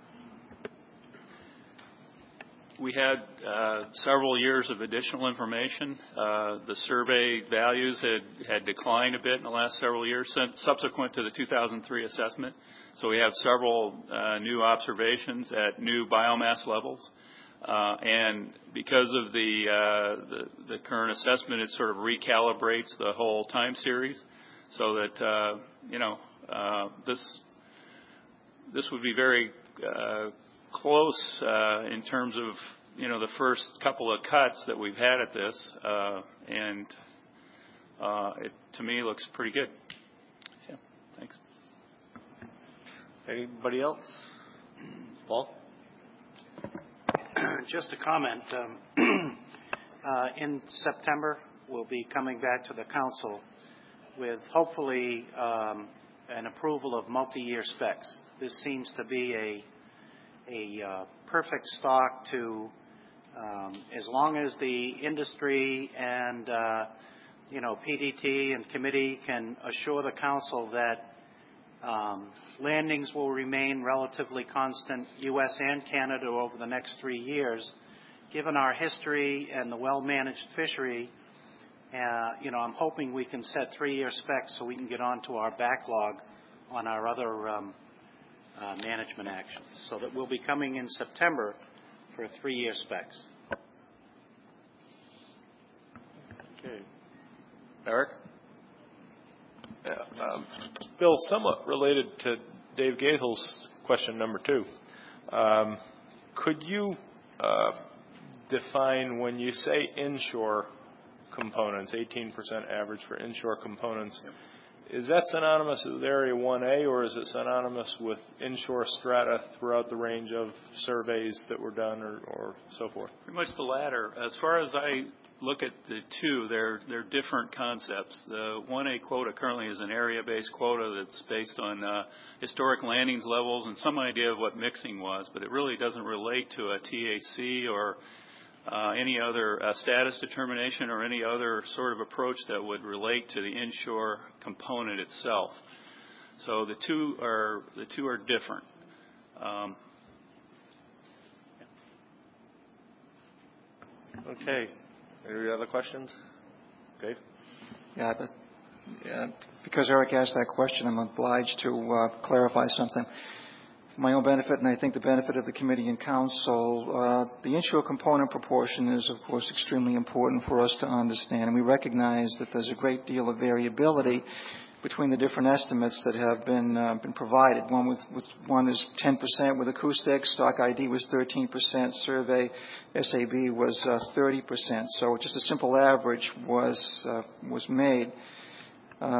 we had uh, several years of additional information. Uh, the survey values had, had declined a bit in the last several years since, subsequent to the two thousand three assessment. So we have several uh, new observations at new biomass levels. Uh, and because of the, uh, the the current assessment, it sort of recalibrates the whole time series, so that uh, you know uh, this this would be very uh, close uh, in terms of you know the first couple of cuts that we've had at this, uh, and uh, it to me looks pretty good. Yeah, thanks. Anybody else? Paul? Just a comment. Um, uh, in September, we'll be coming back to the council with hopefully um, an approval of multi-year specs. This seems to be a a uh, perfect stock to Um, as long as the industry and, uh, you know, P D T and committee can assure the council that um, landings will remain relatively constant, U S and Canada, over the next three years, given our history and the well-managed fishery, uh, you know, I'm hoping we can set three-year specs so we can get on to our backlog on our other um, uh, management actions. So that we'll be coming in September for three-year specs. Okay. Eric? Yeah, um, Bill, somewhat related to Dave Gahill's question number two. Um, could you uh, define, when you say inshore components, eighteen percent average for inshore components, yep. Is that synonymous with Area one A, or is it synonymous with inshore strata throughout the range of surveys that were done, or, or so forth? Pretty much the latter. As far as I look at the two, they're, they're different concepts. The one A quota currently is an area-based quota that's based on uh, historic landings levels and some idea of what mixing was, but it really doesn't relate to a T A C or uh, any other uh, status determination or any other sort of approach that would relate to the inshore component itself. So the two are the two are different. Um, okay. Any other questions? Dave? Yeah, but yeah, because Eric asked that question, I'm obliged to uh, clarify something. For my own benefit, and I think the benefit of the committee and council, uh, the inshore component proportion is, of course, extremely important for us to understand. And we recognize that there's a great deal of variability between the different estimates that have been uh, been provided. One with, with one is ten percent with acoustics, stock I D was thirteen percent, survey S A B was uh, thirty percent. So just a simple average was uh, was made. Uh,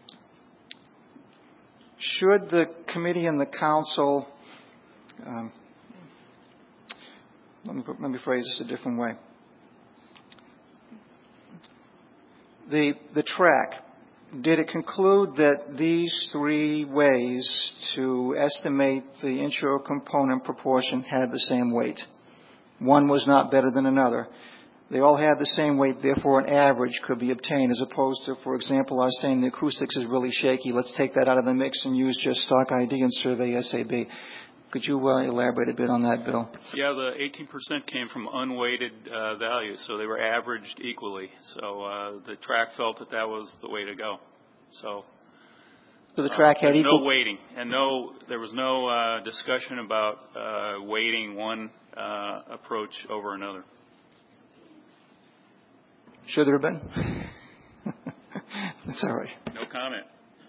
should the committee and the council, um, let me let me phrase this a different way. The the track. Did it conclude that these three ways to estimate the inshore component proportion had the same weight? One was not better than another. They all had the same weight, therefore an average could be obtained, as opposed to, for example, I was saying the acoustics is really shaky. Let's take that out of the mix and use just stock I D and survey S A B. Could you uh, elaborate a bit on that, Bill? Yeah, the eighteen percent came from unweighted uh, values, so they were averaged equally. So uh, the track felt that that was the way to go. So, so the track uh, had equal no weighting, and no, there was no uh, discussion about uh, weighting one uh, approach over another. Should there have been? That's all right. No comment.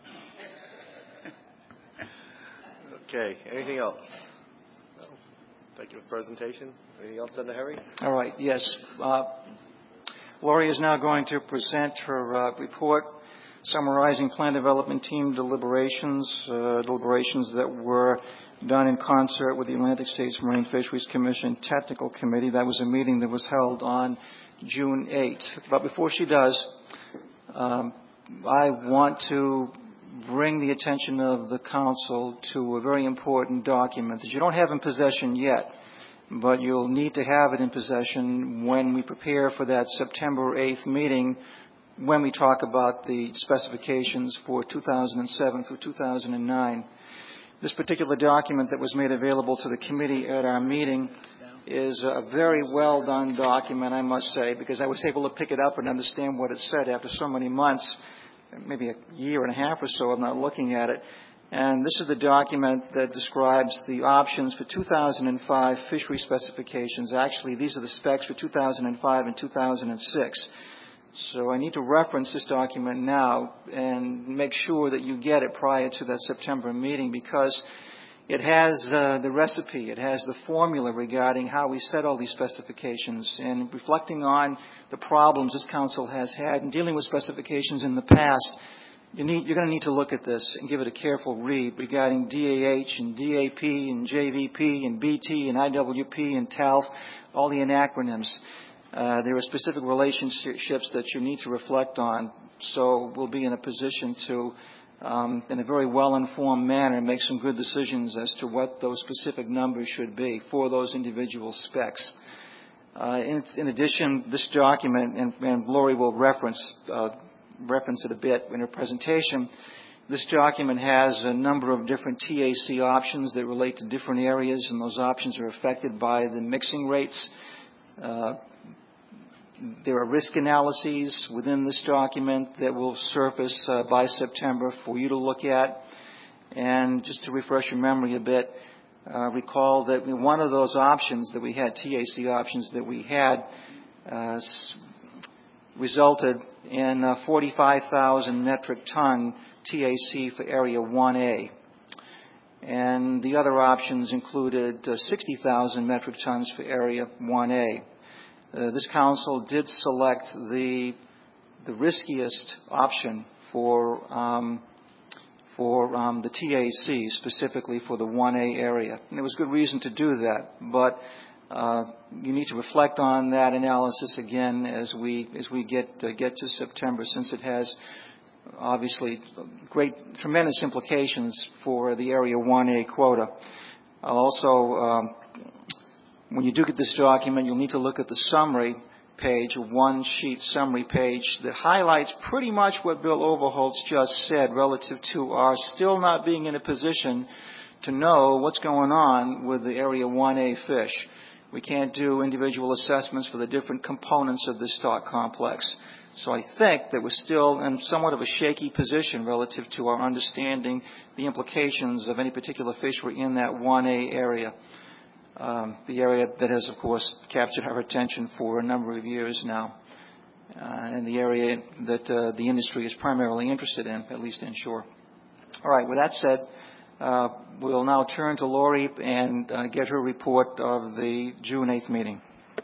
Okay. Anything else? No. Thank you for the presentation. Anything else on the Harry? All right. Yes. Uh, Lori is now going to present her uh, report summarizing plan development team deliberations, uh, deliberations that were done in concert with the Atlantic States Marine Fisheries Commission Technical Committee. That was a meeting that was held on June eighth. But before she does, um, I want to bring the attention of the council to a very important document that you don't have in possession yet, but you'll need to have it in possession when we prepare for that September eighth meeting, when we talk about the specifications for two thousand seven through two thousand nine. This particular document that was made available to the committee at our meeting is a very well done document, I must say, because I was able to pick it up and understand what it said after so many months, maybe a year and a half or so of not looking at it. And this is the document that describes the options for two thousand five fishery specifications. Actually, these are the specs for two thousand five and two thousand six. So I need to reference this document now and make sure that you get it prior to that September meeting, because it has uh, the recipe, it has the formula regarding how we set all these specifications. And reflecting on the problems this council has had in dealing with specifications in the past, you need, you're going to need to look at this and give it a careful read regarding D A H and D A P and J V P and B T and I W P and T A L F, all the acronyms. Uh, there are specific relationships that you need to reflect on, so we'll be in a position to, um, in a very well-informed manner, make some good decisions as to what those specific numbers should be for those individual specs. Uh, in, in addition, this document, and, and Lori will reference uh, reference it a bit in her presentation, this document has a number of different T A C options that relate to different areas, and those options are affected by the mixing rates. Uh, there are risk analyses within this document that will surface uh, by September for you to look at. And just to refresh your memory a bit, uh, recall that one of those options that we had, T A C options that we had, uh, resulted in uh, forty-five thousand metric ton T A C for Area one A. And the other options included uh, sixty thousand metric tons for Area one A. Uh, this council did select the the riskiest option for um, for um, the T A C, specifically for the one A area. And there was good reason to do that, but uh, you need to reflect on that analysis again as we as we get uh, get to September, since it has obviously great, tremendous implications for the Area one A quota. I'll also, um, when you do get this document, you'll need to look at the summary page, a one-sheet summary page that highlights pretty much what Bill Overholtz just said relative to our still not being in a position to know what's going on with the Area one A fish. We can't do individual assessments for the different components of the stock complex. So I think that we're still in somewhat of a shaky position relative to our understanding the implications of any particular fishery in that one A area. Um, the area that has, of course, captured our attention for a number of years now, uh, and the area that uh, the industry is primarily interested in, at least inshore. All right, with that said, uh, we'll now turn to Lori and uh, get her report of the June eighth meeting.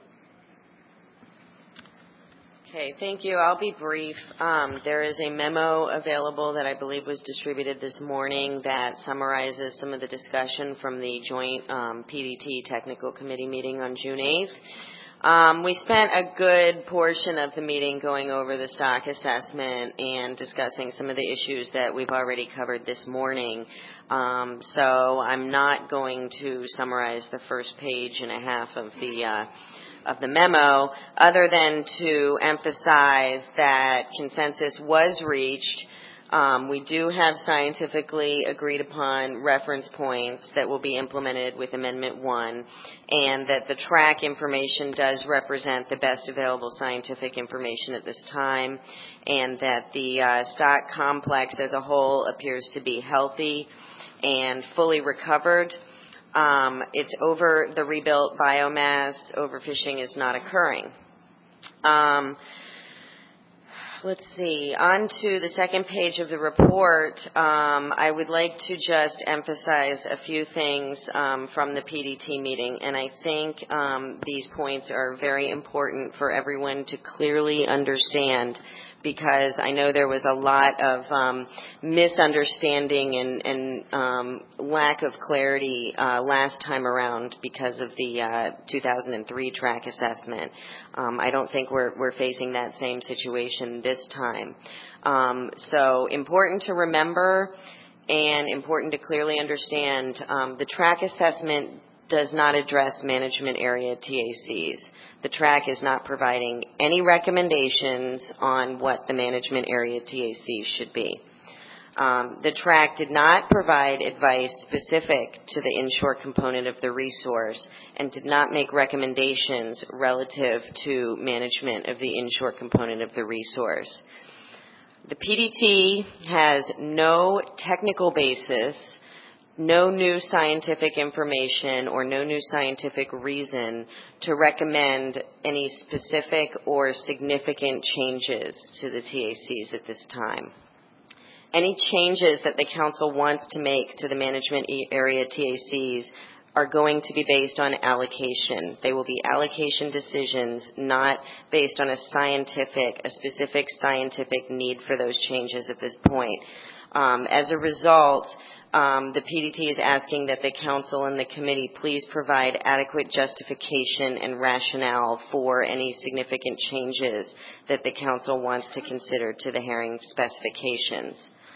Okay, thank you. I'll be brief. Um, there is a memo available that I believe was distributed this morning that summarizes some of the discussion from the joint um, P D T Technical Committee meeting on June eighth. Um, we spent a good portion of the meeting going over the stock assessment and discussing some of the issues that we've already covered this morning. Um, so I'm not going to summarize the first page and a half of the uh, of the memo, other than to emphasize that consensus was reached. Um, we do have scientifically agreed upon reference points that will be implemented with Amendment one, and that the track information does represent the best available scientific information at this time, and that the uh, stock complex as a whole appears to be healthy and fully recovered. Um, it's over the rebuilt biomass. Overfishing is not occurring. Um, let's see. On to the second page of the report. Um, I would like to just emphasize a few things um, from the P D T meeting, and I think um, these points are very important for everyone to clearly understand, because I know there was a lot of um, misunderstanding and, and um, lack of clarity uh, last time around because of the uh, two thousand three track assessment. Um, I don't think we're, we're facing that same situation this time. Um, so important to remember and important to clearly understand, um, the track assessment does not address management area T A Cs. The track is not providing any recommendations on what the management area T A C should be. Um, the track did not provide advice specific to the inshore component of the resource and did not make recommendations relative to management of the inshore component of the resource. The P D T has no technical basis, no new scientific information, or no new scientific reason to recommend any specific or significant changes to the T A Cs at this time. Any changes that the Council wants to make to the management area T A Cs are going to be based on allocation. They will be allocation decisions, not based on a scientific, a specific scientific need for those changes at this point. Um, as a result, Um, the P D T is asking that the Council and the Committee please provide adequate justification and rationale for any significant changes that the Council wants to consider to the herring specifications.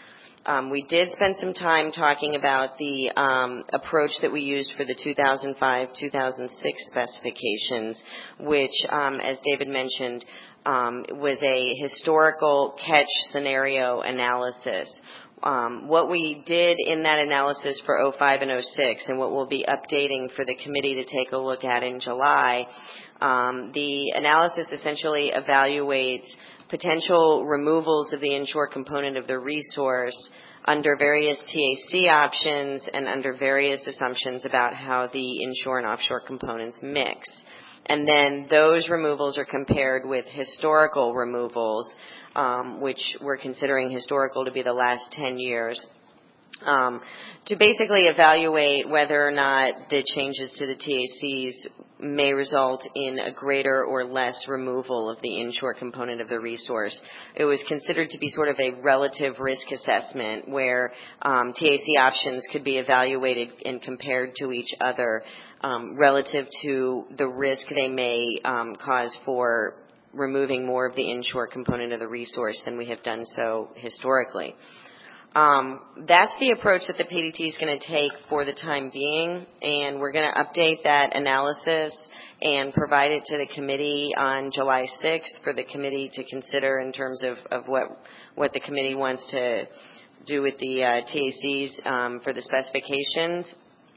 Um, we did spend some time talking about the um, approach that we used for the two thousand five two thousand six specifications, which, um, as David mentioned, um, was a historical catch scenario analysis. Um, what we did in that analysis for oh five and oh six, and what we'll be updating for the committee to take a look at in July, um, the analysis essentially evaluates potential removals of the inshore component of the resource under various T A C options and under various assumptions about how the inshore and offshore components mix. And then those removals are compared with historical removals, um, which we're considering historical to be the last ten years, um, to basically evaluate whether or not the changes to the T A Cs may result in a greater or less removal of the inshore component of the resource. It was considered to be sort of a relative risk assessment where um, T A C options could be evaluated and compared to each other um, relative to the risk they may um, cause for removing more of the inshore component of the resource than we have done so historically. Um, that's the approach that the P D T is going to take for the time being, and we're going to update that analysis and provide it to the committee on July sixth for the committee to consider in terms of, of what what the committee wants to do with the uh, T A Cs um, for the specifications.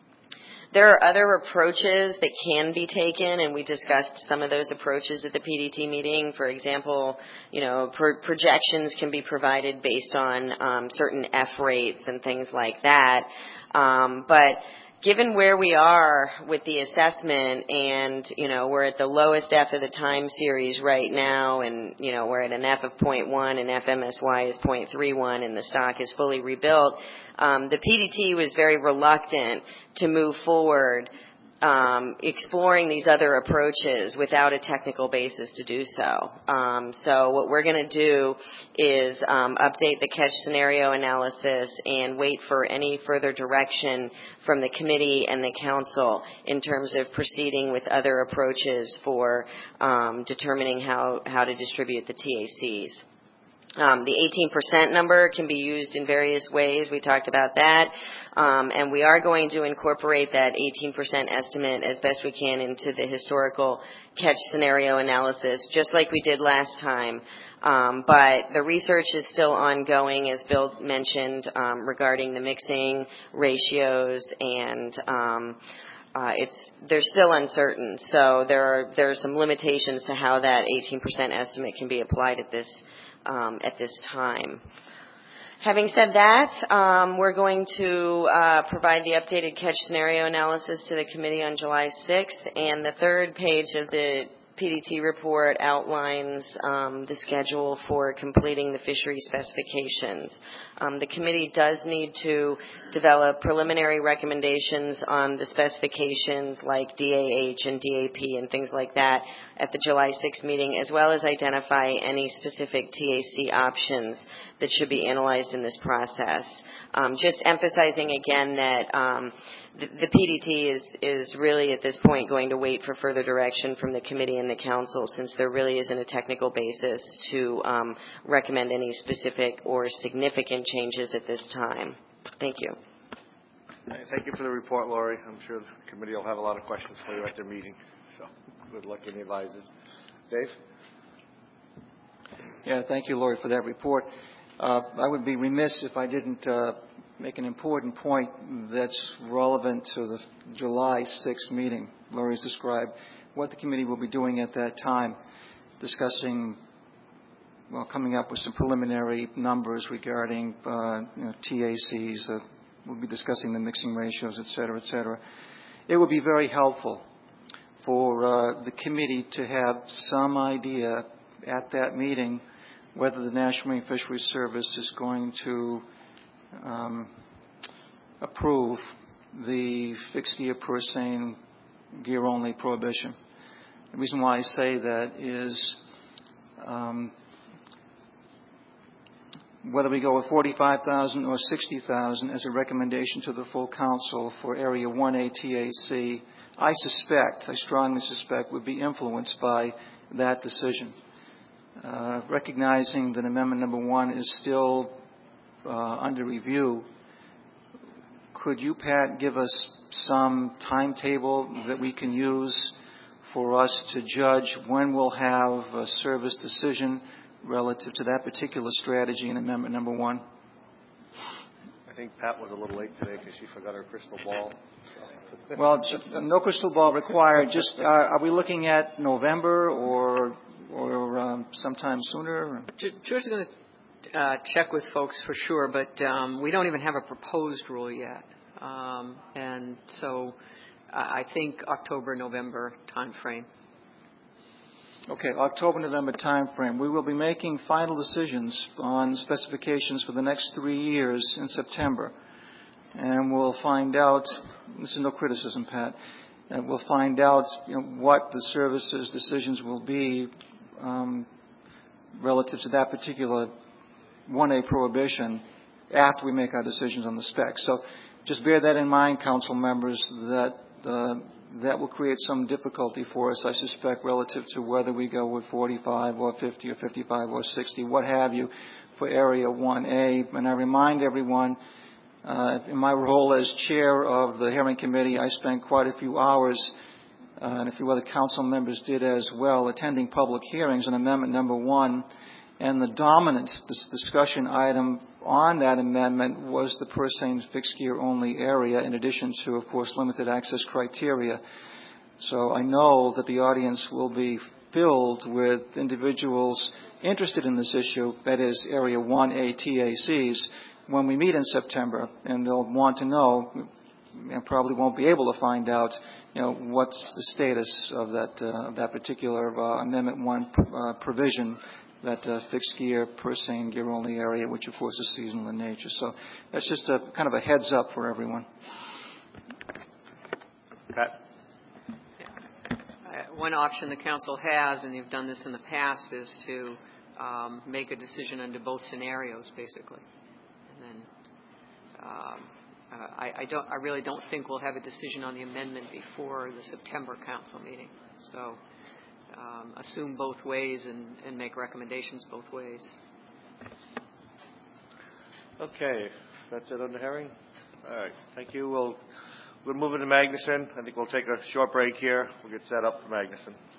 There are other approaches that can be taken, and we discussed some of those approaches at the P D T meeting. For example, you know, pro- projections can be provided based on um, certain F rates and things like that. Um, but given where we are with the assessment, and you know, we're at the lowest F of the time series right now, and you know, we're at an F of zero point one, and F M S Y is zero point three one, and the stock is fully rebuilt. Um, the P D T was very reluctant to move forward um, exploring these other approaches without a technical basis to do so. Um, so what we're going to do is um, update the catch scenario analysis and wait for any further direction from the committee and the council in terms of proceeding with other approaches for um, determining how, how to distribute the T A Cs. Um, the eighteen percent number can be used in various ways. We talked about that. Um, and we are going to incorporate that eighteen percent estimate as best we can into the historical catch scenario analysis, just like we did last time. Um, but the research is still ongoing, as Bill mentioned, um, regarding the mixing ratios, and um, uh, it's they're still uncertain. So there are there are some limitations to how that eighteen percent estimate can be applied at this Um, at this time. Having said that, um, we're going to uh, provide the updated catch scenario analysis to the committee on July sixth, and the third page of the P D T report outlines um, the schedule for completing the fishery specifications. Um, the committee does need to develop preliminary recommendations on the specifications like D A H and D A P and things like that at the July sixth meeting, as well as identify any specific T A C options that should be analyzed in this process. Um, just emphasizing again that um, the, the P D T is, is really at this point going to wait for further direction from the committee and the council, since there really isn't a technical basis to um, recommend any specific or significant changes at this time. Thank you. Thank you for the report, Lori. I'm sure the committee will have a lot of questions for you at their meeting. So good luck in the advisors. Dave? Yeah, thank you, Lori, for that report. Uh, I would be remiss if I didn't uh, make an important point that's relevant to the July sixth meeting. Lori's described what the committee will be doing at that time, discussing, well, coming up with some preliminary numbers regarding uh, you know, T A Cs. Uh, we'll be discussing the mixing ratios, et cetera, et cetera. It would be very helpful for uh, the committee to have some idea at that meeting whether the National Marine Fisheries Service is going to um, approve the fixed gear per seine gear only prohibition. The reason why I say that is um, whether we go with forty-five thousand or sixty thousand as a recommendation to the full council for Area one A T A C, I suspect, I strongly suspect, would be influenced by that decision. Uh, recognizing that amendment number one is still uh, under review. Could you, Pat, give us some timetable that we can use for us to judge when we'll have a service decision relative to that particular strategy in Amendment Number One? I think Pat was a little late today because she forgot her crystal ball. Well, no crystal ball required. Just uh, are we looking at November or or um, sometime sooner? George is going to uh, check with folks for sure, but um, we don't even have a proposed rule yet, um, and so I think October, November time frame. Okay, October, November time frame. We will be making final decisions on specifications for the next three years in September. And we'll find out, this is no criticism, Pat, and we'll find out you know, what the services decisions will be um, relative to that particular one A prohibition after we make our decisions on the specs. So just bear that in mind, council members, that uh, that will create some difficulty for us, I suspect, relative to whether we go with forty-five or fifty or fifty-five or sixty, what have you, for Area one A. And I remind everyone, uh, in my role as chair of the hearing committee, I spent quite a few hours, uh, and a few other council members did as well, attending public hearings on Amendment Number One. And the dominant dis- discussion item on that amendment was the per se fixed gear only area, in addition to, of course, limited access criteria. So I know that the audience will be filled with individuals interested in this issue, that is, Area one A T A Cs, when we meet in September, and they'll want to know, and probably won't be able to find out, you know, what's the status of that uh, of that particular uh, Amendment One pr- uh, provision. That uh, fixed gear, per se, and gear only area, which of course is seasonal in nature. So that's just a kind of a heads up for everyone. Pat? Uh, one option the council has, and you've done this in the past, is to um, make a decision under both scenarios, basically. And then um, uh, I, I don't, I really don't think we'll have a decision on the amendment before the September council meeting. So. Um, assume both ways and, and make recommendations both ways. Okay, that's it on the hearing. All right, thank you. We'll we'll move into Magnuson. I think we'll take a short break here. We'll get set up for Magnuson.